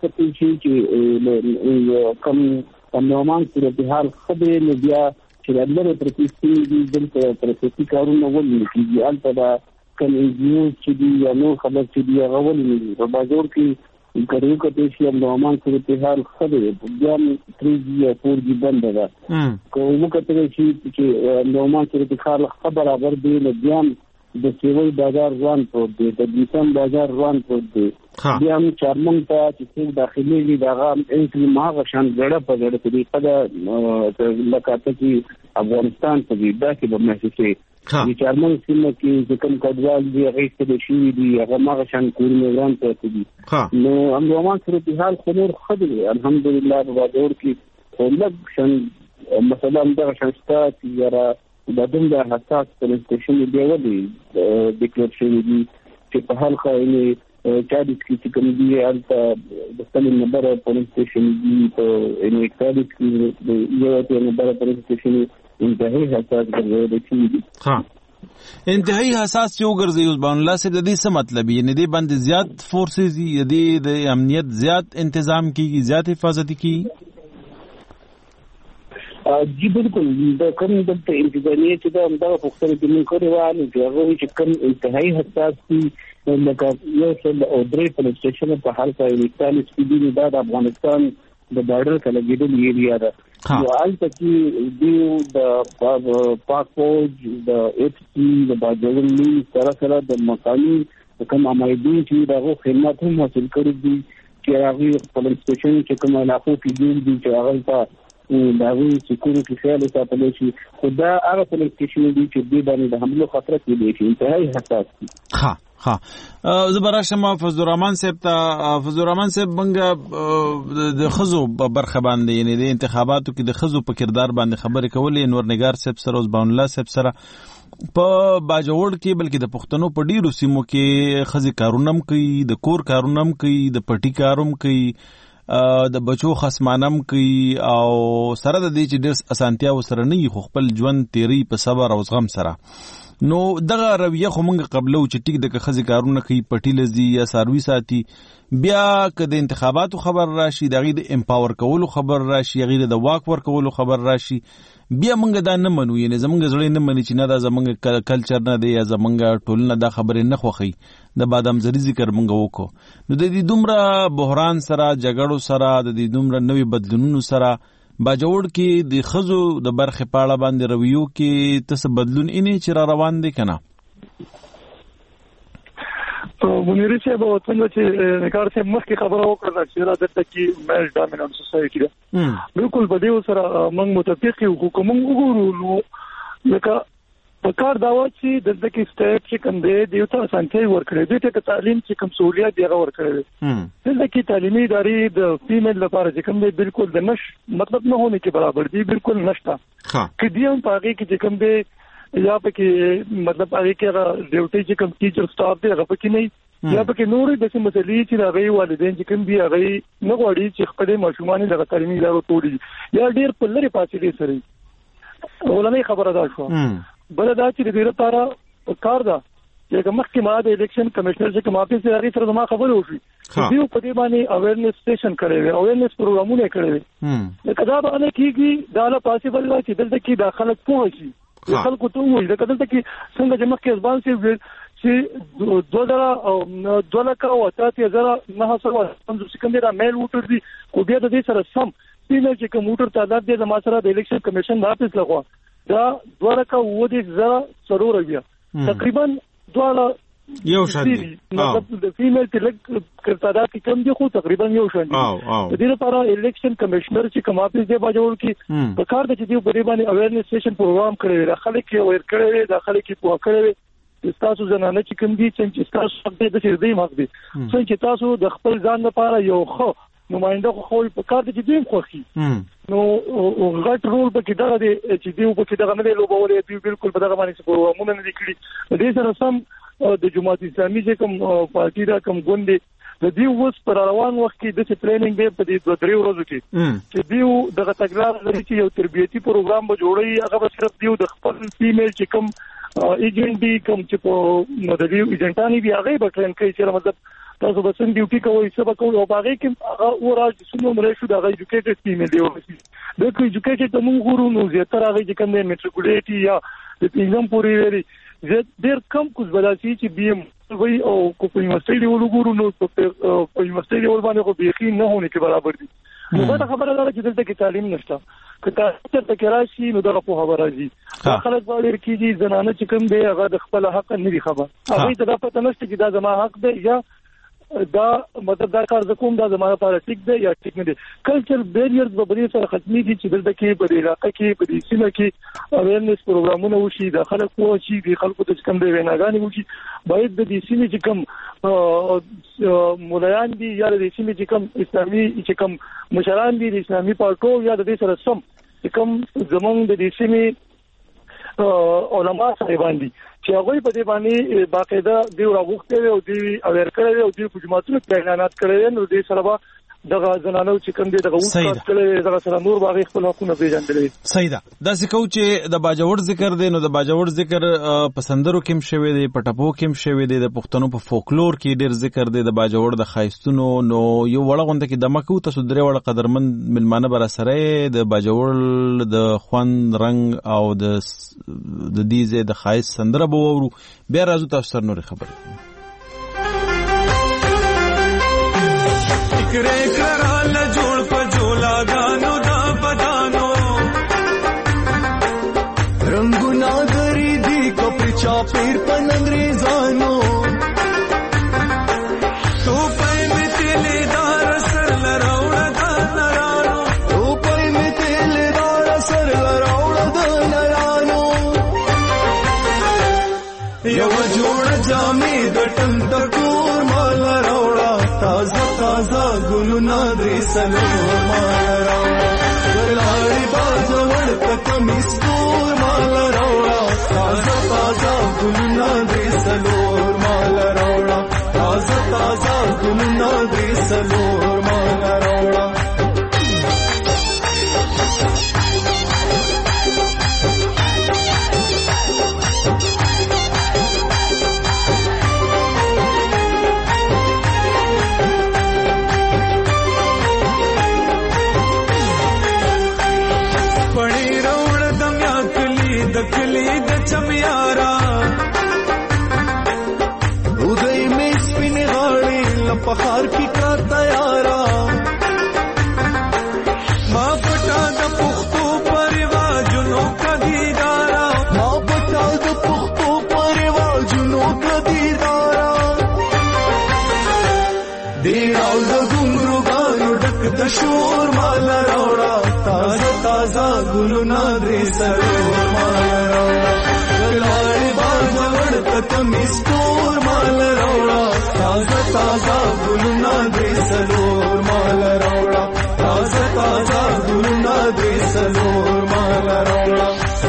چې کوم امن صورتحال خبره نه بیا چې دغه پرتیستي د پرتیستي کارونه ولې کیږي البته کوم یو چې دی یا نو خبر چې دی هغه ولې په بازار کې کړو کته چې امن صورتحال خبره بیا 3G یا 4G بند ده کومه کته چې امن صورتحال خبر برابر دی نه بیا د سیوی بازار ځوان په د دیسم بازار ځوان په بیا هم چارمن ته چې داخلي دي دغه انټری ماغه شان جوړه په جوړه کې د لکه چې افغانستان په دې کې به محسوسه د چارمن سیمه کې کوم کډوال دي هغه څه شي دي هغه ما شان کورونه وران پاتې دي نو امروان صورتحال خنور خدي الحمدلله په دور کې خلک شان مثلا دا شانستات یاره د دومره حساس پولیس سټیشن دی ودی ډیکلیئر شوی دی چې په حال کې چارج کې کوم دی البته د ستنې نمبر پولیس سټیشن دی په انیکټاډ کې یو ته نمبر پولیس سټیشن انتهایی حساس ګرځول دی انتهایی حساس یو ګرځي اوس باندې الله سره د دې څه مطلب یعنی د باندې زیات فورسز دی د امنیت زیات تنظیم کیږي زیات حفاظت کیږي جی بالکل د کوم د انتظامیه چې د امداد پختل د من کړي وانه چې هغه چې کوم انتهایی حساس دي لکه یو څل او درې پولیس سټیشن په حال کې انساني سپیډي د افغانستان د بارډر کله ګډل ایریا ده نو البته چې دیو د پاک فوج د اف سی د باجوړي سره د مقامي کوم امایدي چې دغه خدمات هم حاصل کړي دي چې هغه پولیس سټیشن چې کوم علاقو کې دي چې هغه ته داوی سکیورټي خیال ساتل شي خدا هغه پولیس سټیشن دي چې د باندې د حمله خطر کې دي چې انتهایی حساس ها زبراشم فضل الرحمن صاحب بنګ د خزو برخه باندې یعنی د انتخاباتو کې د خزو په کردار باندې خبرې کولې نور نگار صاحب سره اوس باون الله صاحب سره په باجوړ کې بلکې د پښتنو په ډیرو سیمو کې خزي کارونم کوي د کور کارونم کوي د پټي کاروم کوي د بچو خصمانم کوي او سره د دې چې ډېر اسانتیا وسره نه خو خپل ژوند تیری په صبر او زغم سره نو دغه رویه خو موږ قبلو چې ټیک د خزي کارونه کوي پټی لزي یا سروي ساتي بیا که د انتخاباتو خبر راشي د غي د امپاور کولو خبر راشي غي د واک ور کولو خبر راشي بیا موږ دا نه منو یعنی زمونږ زړه نه مني چې نه دا زمونږ کلچر نه دی یا زمونږ ټولنه دا خبره نه خوخي د بادام زری ذکر موږ وکړو نو د دې دومره بحران سره جګړو سره د دې دومره نوې بدلونونو سره باجوړ کې د خزو د برخه پاړه باندې رویو کې تاسو بدلون اني چې را روان دي کنه ونیری صاحب څنګه چې نگار صاحب مخکې خبره وکړه چې را دته کې میل ډامینانت سوسایټي ده بالکل په دې سره موږ متفق یو حکومت وګورو نو لکه په کار دا و چې د دې کې سټیپ چې کوم دی د ته اسانتي ورکړي د ته تعلیم چې کوم سہولیت دی هغه ورکړي د دې کې تعلیمي ادارې د فیمیل لپاره چې کوم دی بالکل د نش مطلب نه هونه کې برابر دی بالکل نشته کې دی هم پاره کې چې کوم دی یا پکې مطلب هغه کې ډیوټي چې کوم ټیچر سټاف دی هغه پکې نه یا پکې نورې د مسلې چې هغه والدین چې کوم دی هغه نه غواړي چې خپل ماشومان د تعلیمي ادارو ټوړي یا ډیر په لري پاتې سره ولنه خبره ده شو بل دا چې د دې لپاره کار ده چې مخکې ما د الیکشن کمشنر چې کوم اپیس هغه سره ما خبرې وشي دیو په دې باندې اویرنس سټیشن کړي اویرنس پروګرامونه کړي دا کدا باندې کیږي دا لا پاسبل لا چې دلته کې داخله کوی شي خلکو ته وایي دا کله چې څنګه چې مخکې ځبان چې 2000 سکندرا میل وټر دي کو بیا د دې سره سم سینه چې کوموټر تعداد دې زما سره د الیکشن کمیشن واپس لغوا دا 2000 بیا تقریبا 2 یو شان دي مطلب د فیمیل تلک تعداد کې کم دي خو تقریبا یو شان دي د دې لپاره الیکشن کمیشنر چې کوم اپیس دی باجوړ کې په کار د چې دی په باندې اویرنس سټیشن پروګرام کړی د خلک کې ویر کړی د خلک کې پوه کړی تاسو زنانه چې کوم دي چې تاسو د دې دې مخ دي چې تاسو د خپل ځان لپاره یو خو نماینده خو په کار د چې دی خوخي نو غټ رول پکې دا دی چې دی په کې دا نه لوبولې دی بالکل په دغه باندې پروګرامونه نه لیکلي د دې سره سم د جماعت اسلامي چې کوم پارټي دا کوم ګوندې د دې اوس پر روان وخت کې د ټریننګ دی په دې 2-3 ورځو کې چې دیو دغه تګلار لري چې یو تربیتي پروګرام به جوړي هغه به صرف دیو د خپل فیمیل چې کوم ایجنټ دی کوم چې په مددي ایجنټانی دی هغه به ټرین کوي چې مطلب تاسو به څنګه ډیوټي کوئ څه به کوئ او هغه کې هغه ورځ څنګه مړ شو د ایجوکیټډ فیمیل دی د ایجوکیټډ ته موږ ورو نو زیاتره هغه چې کوم میټریکولیټي یا د پنځم پورې لري ډېر کم کوز بداسي چې بي ام وي او کو په یونیورسيټي ډیول ګورو نو په یونیورسيټي ډیول باندې خو بيخي نه هونه کې برابر دي نو دا خبره ده چې دلته کې تعلیم نشته کته چې تکراشي نو دا په خبره دي خلک باندې کېږي زنانه چې کوم دی هغه د خپل حق نه دي خبر هغه ته پته نشته چې دا زما حق دی یا دا مطلب دا کار د کوم دا زموږ لپاره ټیک دی یا ټیک نه دی. کلچر بیریئرز په بری سره ختمي دي چې دلته کې په علاقې کې په دې سیمه کې اویرنس پروګرامونه وشي، د خلکو وشي، د خلکو د کوم دی ویناګانې وشي. باید د دې سیمې چې کوم مولایان دي یا د دې سیمې چې کوم اسلامي چې کوم مشران دي د اسلامي پارټو یا د دې سره سم چې کوم زمونږ د دې سیمې علما صاحبان دي چې هغه په دې باندې باقاعده دی راغوښته او دی اویر کړی او دی په جماعتونو کې اعلانات کړی نو دې سره دغه زنانو چې کوم دي دغه وکړل کړي دغه سره نور باغ خپل حقونه پیژندلې. سیدا دا څه چې د باجوړ ذکر دی نو د باجوړ ذکر پسندرو کې شوی دی، پټپو کې شوی دی، د پښتنو په فولکلور کې ډیر ذکر دی د باجوړ د خایستونو. نو یو وړه غونډه کې دمکو تاسو درې وړه قدرمن ملمانه بر سره د باجوړ د خوند رنگ او د دیزه د خایست سندره بوورو بیا راځو تاسو سره نور خبرې. فکرے کرال جوڑ پجولا گانو دا بدانو رنگونا گری دی کپچا پیر پن انگریزانو تو پای میں تیلے دار سر لراوڑا دا نرانو تو پای میں تیلے دار سر لراوڑا دا نرانو یو جوڑ جامی گٹن تکور مال راوڑا تازہ تازہ گلونا دری سلور مال راوڑا گلاڑی باجوڑ تک مستور مال راوڑا تازہ تازہ گلونا دری سلور مال راوڑا تازہ تازہ گلونا دری سلور مال راوڑا. پخار کی کا تیارا ماں پٹا دا پختو پریواجنوں کا دیدارا ماں پٹا دا پختو پریواجنوں کا دیدارا دیراو دا گمرو گانو ڈک دا شور مالا روڑا تازہ تازہ گلونا دری سرور مالا روڑا گلاڑی باجوڑ تک مستور مالا روڑا تازہ تازہ گلونا دری سلور مال روڑا تازہ تازہ گلونا دری سلور مال روڑا.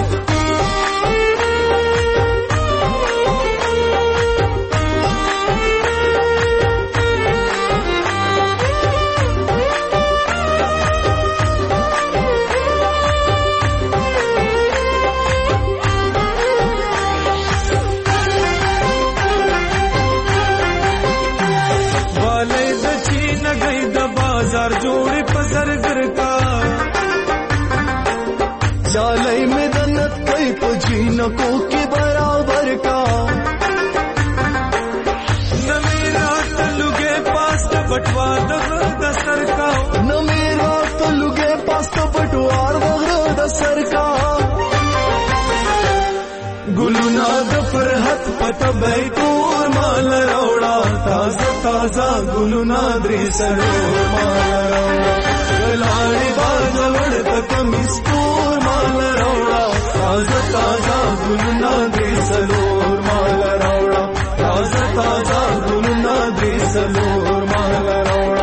جوڑے پسر گر کا چالئی میں دنت کئی پجینکوں کے برابر کا نہ میرا تلگے پاس بٹوا دسر کا نہ میرا تلگے پاس بٹوار دسر کا گلونا دفر ہت پت بیتور مال روڑا تازہ تازہ گلونا دری سلور مال روڑا گلاڑی باجوڑ تک مستور مال روڑا تازہ تازہ گلونا دری سلور مال روڑا تازہ تازہ گلونا دری سلور مال روڑا.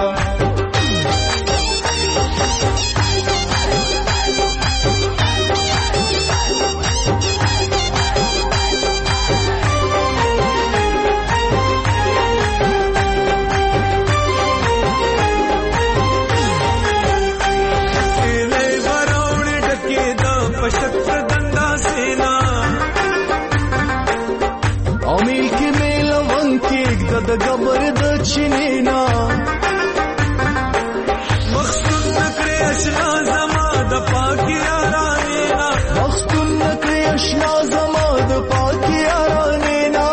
گبر د چنینا مخصوص نکرے اشنا زما د پاکی آرامینا مخصوص نکرے اشنا زما د پاکی آرامینا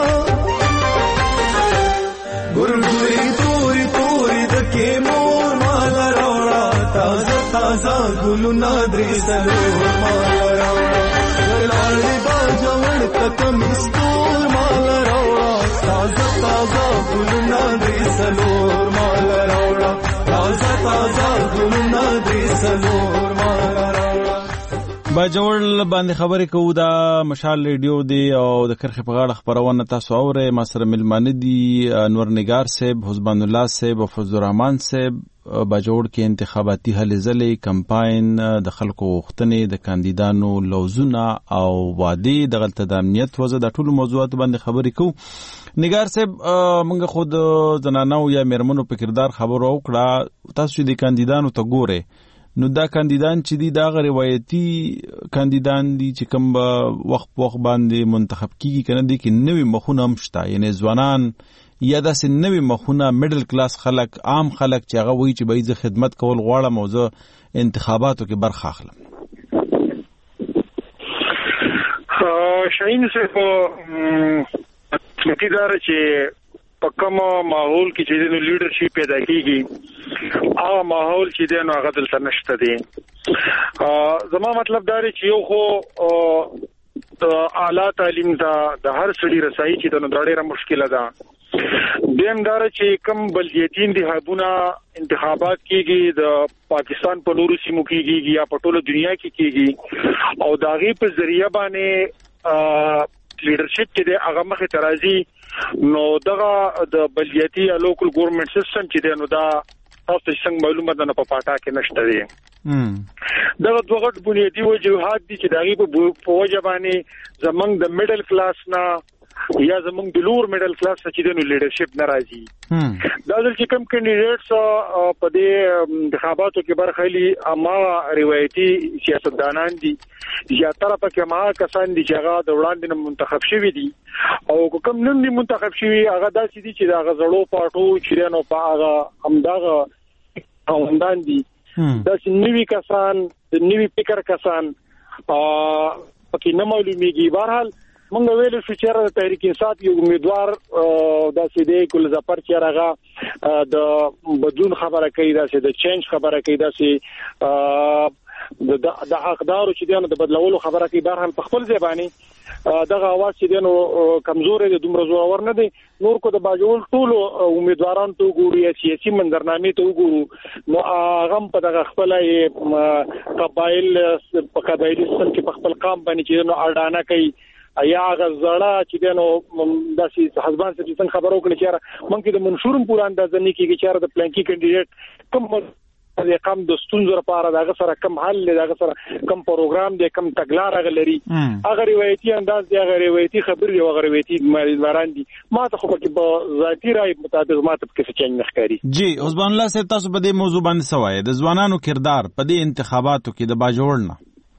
گرگوری توری توری دکے مور مالا روڑا تازہ تازہ گلونا دری سلور مالا روڑا گلاڑی باجوڑ تک مستور مالا روڑا تازہ تازہ گلونا دری سلور مال راوړه تازه تازه ګلونه درې سلور مال راوړه. باجوړ باندې خبرې کوو دا مشال ریډیو دی او د کرخې په غاړه خبرونه تاسو اورئ. ما سره ملمانه دي انور نگار صاحب، حسبان الله صاحب او فضل الرحمن صاحب. باجوړ کې انتخاباتي هلې ځلې کمپاین، د خلکو غوښتنې، د کاندیدانو لوزونه او وعدې، د غلطه د امنیت وضع، د ټولو موضوعاتو باندې خبرې کوو. نگار صاحب موږ خود زنانو یا میرمنو په کردار خبرو وکړه. تاسو چې د کاندیدانو ته ګورئ نو دا کاندیدان چې دي دا روایتي کاندیدان دي چې کوم وخت باندې منتخب کیږي کنه دي کې نوې مخونه هم شته، یعنی ځوانان یا داسې نوې مخونه، میډل کلاس خلک، عام خلک چې هغه وایي چې به زه خدمت کول غواړم او زه انتخاباتو کې برخه اخلم. شاهین صاحب نتیدار چې په کوم ماحول کې چې د لیډرشپ پیدا کیږي هغه ماحول چې د نو هغه دلته نشته دی. زما مطلب دا دی چې یو خو اعلی تعلیم ته د هر سړي رسایي چې د نو ډېره مشکله ده. دیم دار چې کوم بلدیاتي انتخابونه انتخابات کیږي د پاکستان په نورو سیمو کیږي یا په ټوله دنیا کې کیږي او داغي په ذریعہ باندې لیډرشپ چې د هغه مخه ترازی نو دغه د بلدیاتي یا لوکل ګورنمنت سیستم چې د نو دا تاسو څنګه معلومات نه په پاټا کې نشته دي. دغه دوه غټ بنیادی وجوهات دي چې داغي په وجه باندې زمنګ د میډل کلاس نه یا زمونږ د لور میډل کلاس چې د نو لیډرشپ ناراضي. دا ځل چې کوم کینډیډیټس په دې انتخاباتو کې برخه لري اما روایتي سیاستدانان دي یا تر پکې ما کسان دي چې هغه د وړاندې منتخب شوي دي او کوم نن دي منتخب شوي هغه داسې دي چې دا غزړو پټو چې نو په هغه همدغه اوندان دي دا چې نوی کسان نوی فکر کسان پکې نه معلومیږي. بهرحال مونږ ویل شو چې د تحریک انصاف یو امیدوار د سیدې کول زفر چې راغه د بدلون خبره کوي، دا د چینج خبره کوي، دا د حقدارو چې د بدلولو خبره کوي. بهرحال په خپل ځای باندې دغه आवाज چې دنو کمزورې د دومره زور ورنه دي. نور کو د باجول ټولو امیدواران ته ګوري، سیاسي منظرنامې ته وګورو نو هغه په دغه خپل قبایل په قبایلی سم کې په خپل قام باندې چې نو اډانه کوي یا غزړه چې دنو داسې حزبان څخه څنګه خبرو کړي چې مونږ د منشورم پورا اندازه نه کیږي چې د پلانکی کینډیډیټ کوم د قام د ستونزو لپاره دغه سره کم حل دغه سره کم پروګرام دی کم تګلار غلري هغه روایتي انداز دی هغه روایتي خبر دی هغه روایتي مالداران دي. ما ته خو په ذاتی رائے مطابق ما ته کې څه چنج نخکاری. جی حسبان الله صاحب تاسو په دې موضوع باندې سوای د ځوانانو کردار په دې انتخاباتو کې د باجوړنا.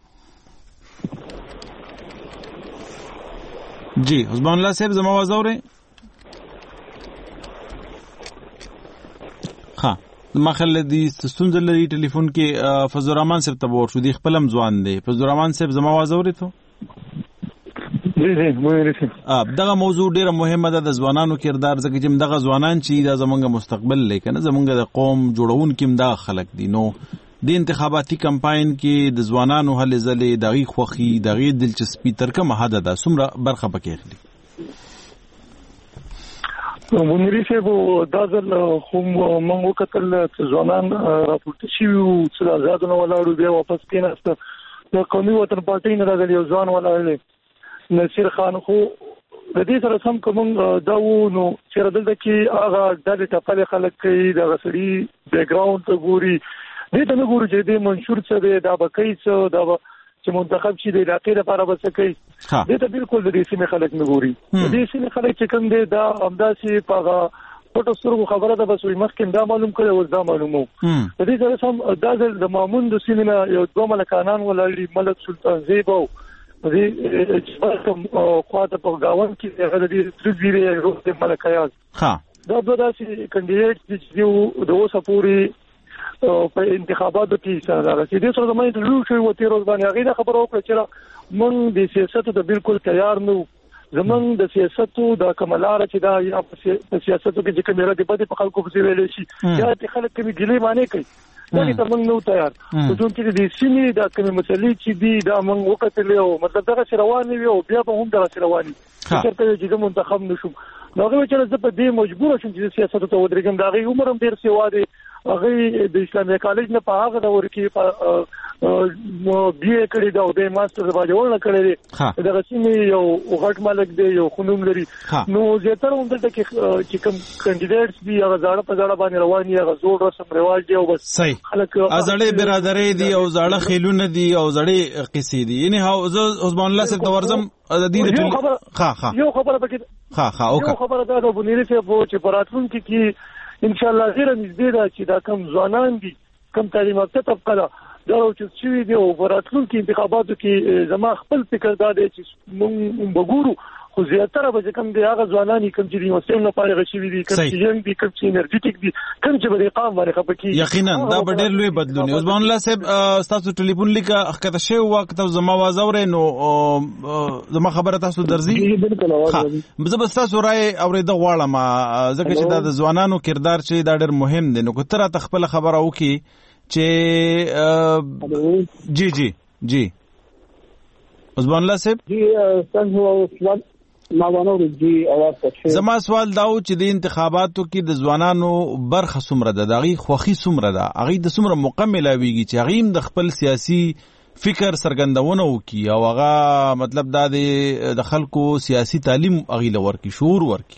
جی حسبان الله صاحب زما आवाज اورئ؟ ها مخله دي ستونزه لري ټلیفون کې. فضل الرحمن صاحب ته ورشو دي خپلم ځوان دي. فضل الرحمن صاحب زما आवाज اورئ ته؟ دغه موضوع ډیره مهمه ده د ځوانانو کردار، ځکه چې دغه ځوانان چې دا زمونږ مستقبل لیکنه زمونږ د قوم جوړون کې دغه خلک دي. نو د انتخاباتي کمپاین کې د ځوانانو هلې ځلې دغه خوخي دغه دلچسپي تر کومه حد ده څومره برخه پکې اخلي؟ مونږ ریسه دا ځل خو موږ وکتل چې ځوانان راپورته شي او چې آزادونه ولاړو بیا واپس کېناسته. د قومي وطن پارټي نه راغلی یو ځوان ولاړل نصیر خان خو د دې سره سم کوم دا و نو چې دلته کې هغه د ټاپل خلک کوي د غسړي بیک گراوند ته ګوري دې ته نه ګوري چې د منشور څه دی دا بکې څه دا چې منتخب شي د علاقې لپاره بس کوي دې ته بالکل د دې سیمه خلک نه ګوري. د دې سیمه خلک چې کوم دی دا همداسي په پټو سترګو خبره ده بس وي مخکې دا معلوم کړي او دا معلومو. د دې سره سم دا د مامون د سیمه یو دوه ملکانان ولري ملک سلطان زیبو دې چې کوم خواته په گاون کې هغه د ترځيري روح د ملکایاز دا دوه داسې کینډیډیټ چې د اوسه پوری په انتخاباتو کې سره راځي. دې سره زموږ د لوی شوی وتی روز باندې هغه خبره وکړه چې موږ د سیاست ته بالکل تیار نو زمونږ د سیاستو د کمالار چې دا یا په سیاستو کې چې کمیره دی په خلکو په ویل شي یا د خلک کې ګلې معنی کوي دا ته موږ نو تیار خو چې د سیمې د کومې مسلې چې دی دا موږ وکړلې او مطلب دا چې رواني وي او بیا به هم دا چې رواني چې ته چې منتخب نشو نو هغه چې زه په دې مجبور شوم چې سیاست ته ودرېږم دا غي عمر هم ډیر سیوا دی هغه د اسلامي کالج نه په هغه دور کې بي اي کړی دا او د ماستر باندې ورنه کړی دا غسیمه یو غټ مالک دی یو خنوم لري نو زیاتره هم دلته کې چې کوم کینډیډیټس دی هغه ځاړه په ځاړه باندې روان دي هغه زوړ رسم رواج دی او بس خلک ازړې برادرې دي او ځاړه خېلونه دي او ځړې قصې دي یعنی عثمان الله صاحب تورزم د دې یو خبره پکې یو خبره دا د بنيري صاحب چې براتون کې ان شاء الله غیر نږدې دا چې دا کم ځوانان دي کم تعلیم یافته طبقه دا چې شوی دی او براتون کې انتخاباتو کې زما خپل فکر دا دی چې موږ وګورو خو زیاتره به کوم دی هغه ځوانان کوم چې یو سم نه پاره غشي دي کوم چې ینګ دي کوم چې انرژیټیک دي کوم چې به قام باندې خپکی یقینا دا به ډېر لوی بدلون عثمان الله صاحب تاسو ټلیفون لیکه اخته شی وخت زما وازورې نو زما خبره تاسو درځي زه بس تاسو رائے اوریدل غواړم ځکه چې دا د ځوانانو کردار چې دا ډېر مهم دی نو کتره تخپل خبره وکي چې جی عثمان الله صاحب جی څنګه زما سوال داو چې د انتخاباتو کې د ځوانانو برخه څومره ده دغه خوخي څومره ده هغه د څومره مکمل ویږي چې هغه د خپل سیاسي فکر سرګندونه وکي او هغه مطلب دا د خلکو سیاسي تعلیم هغه لور کی شعور ورکی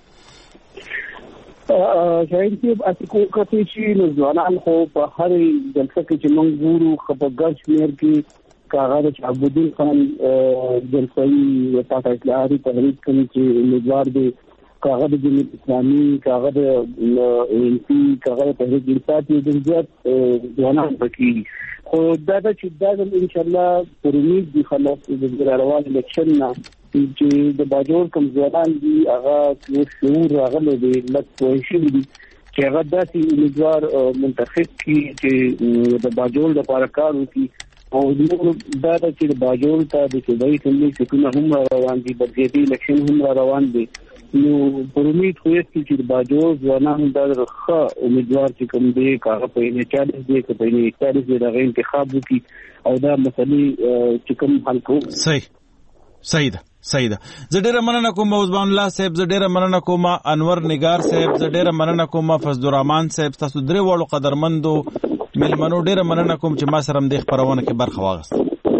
شاید چې اسکو کته چې ځوانان خو په هر جلسه کې چې موږ ګورو خبرګار شمیر کې کاغذ عبدالدین خان جلسوی وفات اصلاحی تحریک کوي چې امیدوار دی کاغذ جمهوریت اسلامي کاغذ انپی کاغذ تحریک انصاف د زیات ځوانان پکې خو دا چې دا ان شاء الله پر امید دي خلاص د روان الیکشن نه چې د باجوړ کوم ځوانان دي هغه شعور راغلی دی لکه کوشش دي چې هغه داسې امیدوار منتخب کی چې د باجوړ لپاره کار وکړي او دا چې د باجوړ ته د صوبایي ټولنې سکونه هم روان دي بلکې د الیکشن هم روان دي نو پر امید خو چې د باجوړ ځوانان د ښه امیدوار چې کوم دی کاغه په نه چاله دی که په نه چاله دی د انتخاب وکړي او دا مسلې چې کوم حل کوو صحیح ده زه ډیره مننه کوم عثمان الله صاحب زه ډیره مننه کوم انور نگار صاحب زه ډیره مننه کوم فضل الرحمن صاحب تاسو درې وړو قدرمندو ملمنو ډیره مننه کوم چې ما سره هم د خبرونه کې برخه واغست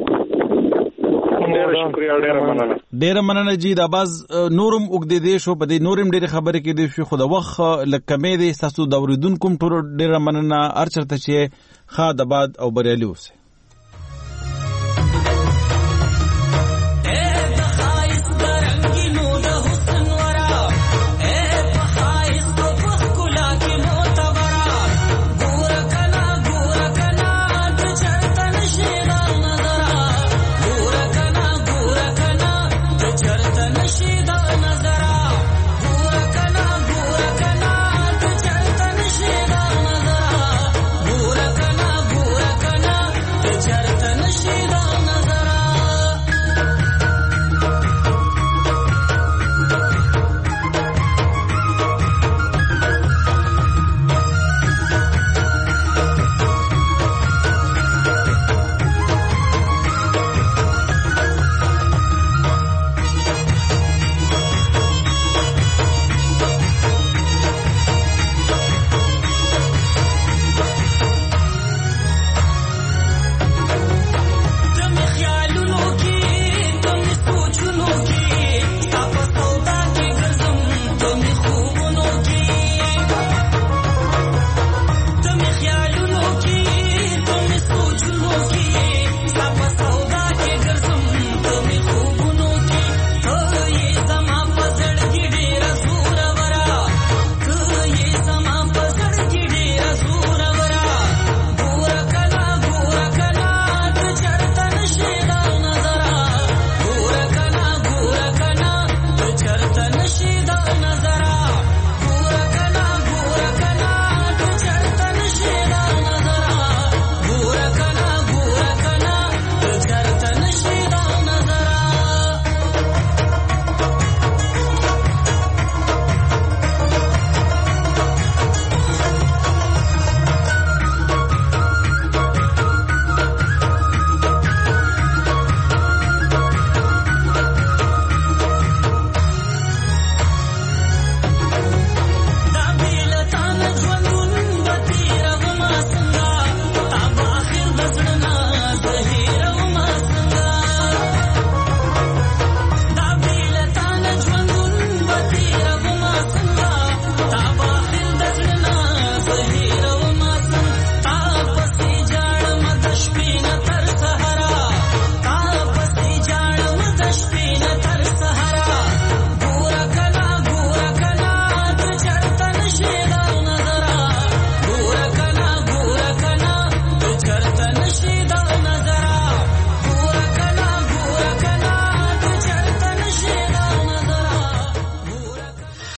ډیره مننه جی دا باز نورم وګد دي شو په دې نورم ډیره خبره کې دي شو خو د وخت لکمې دي تاسو د اوریدونکو ټول ډیره مننه ارچرته چې خا د باد او بریالي اوسه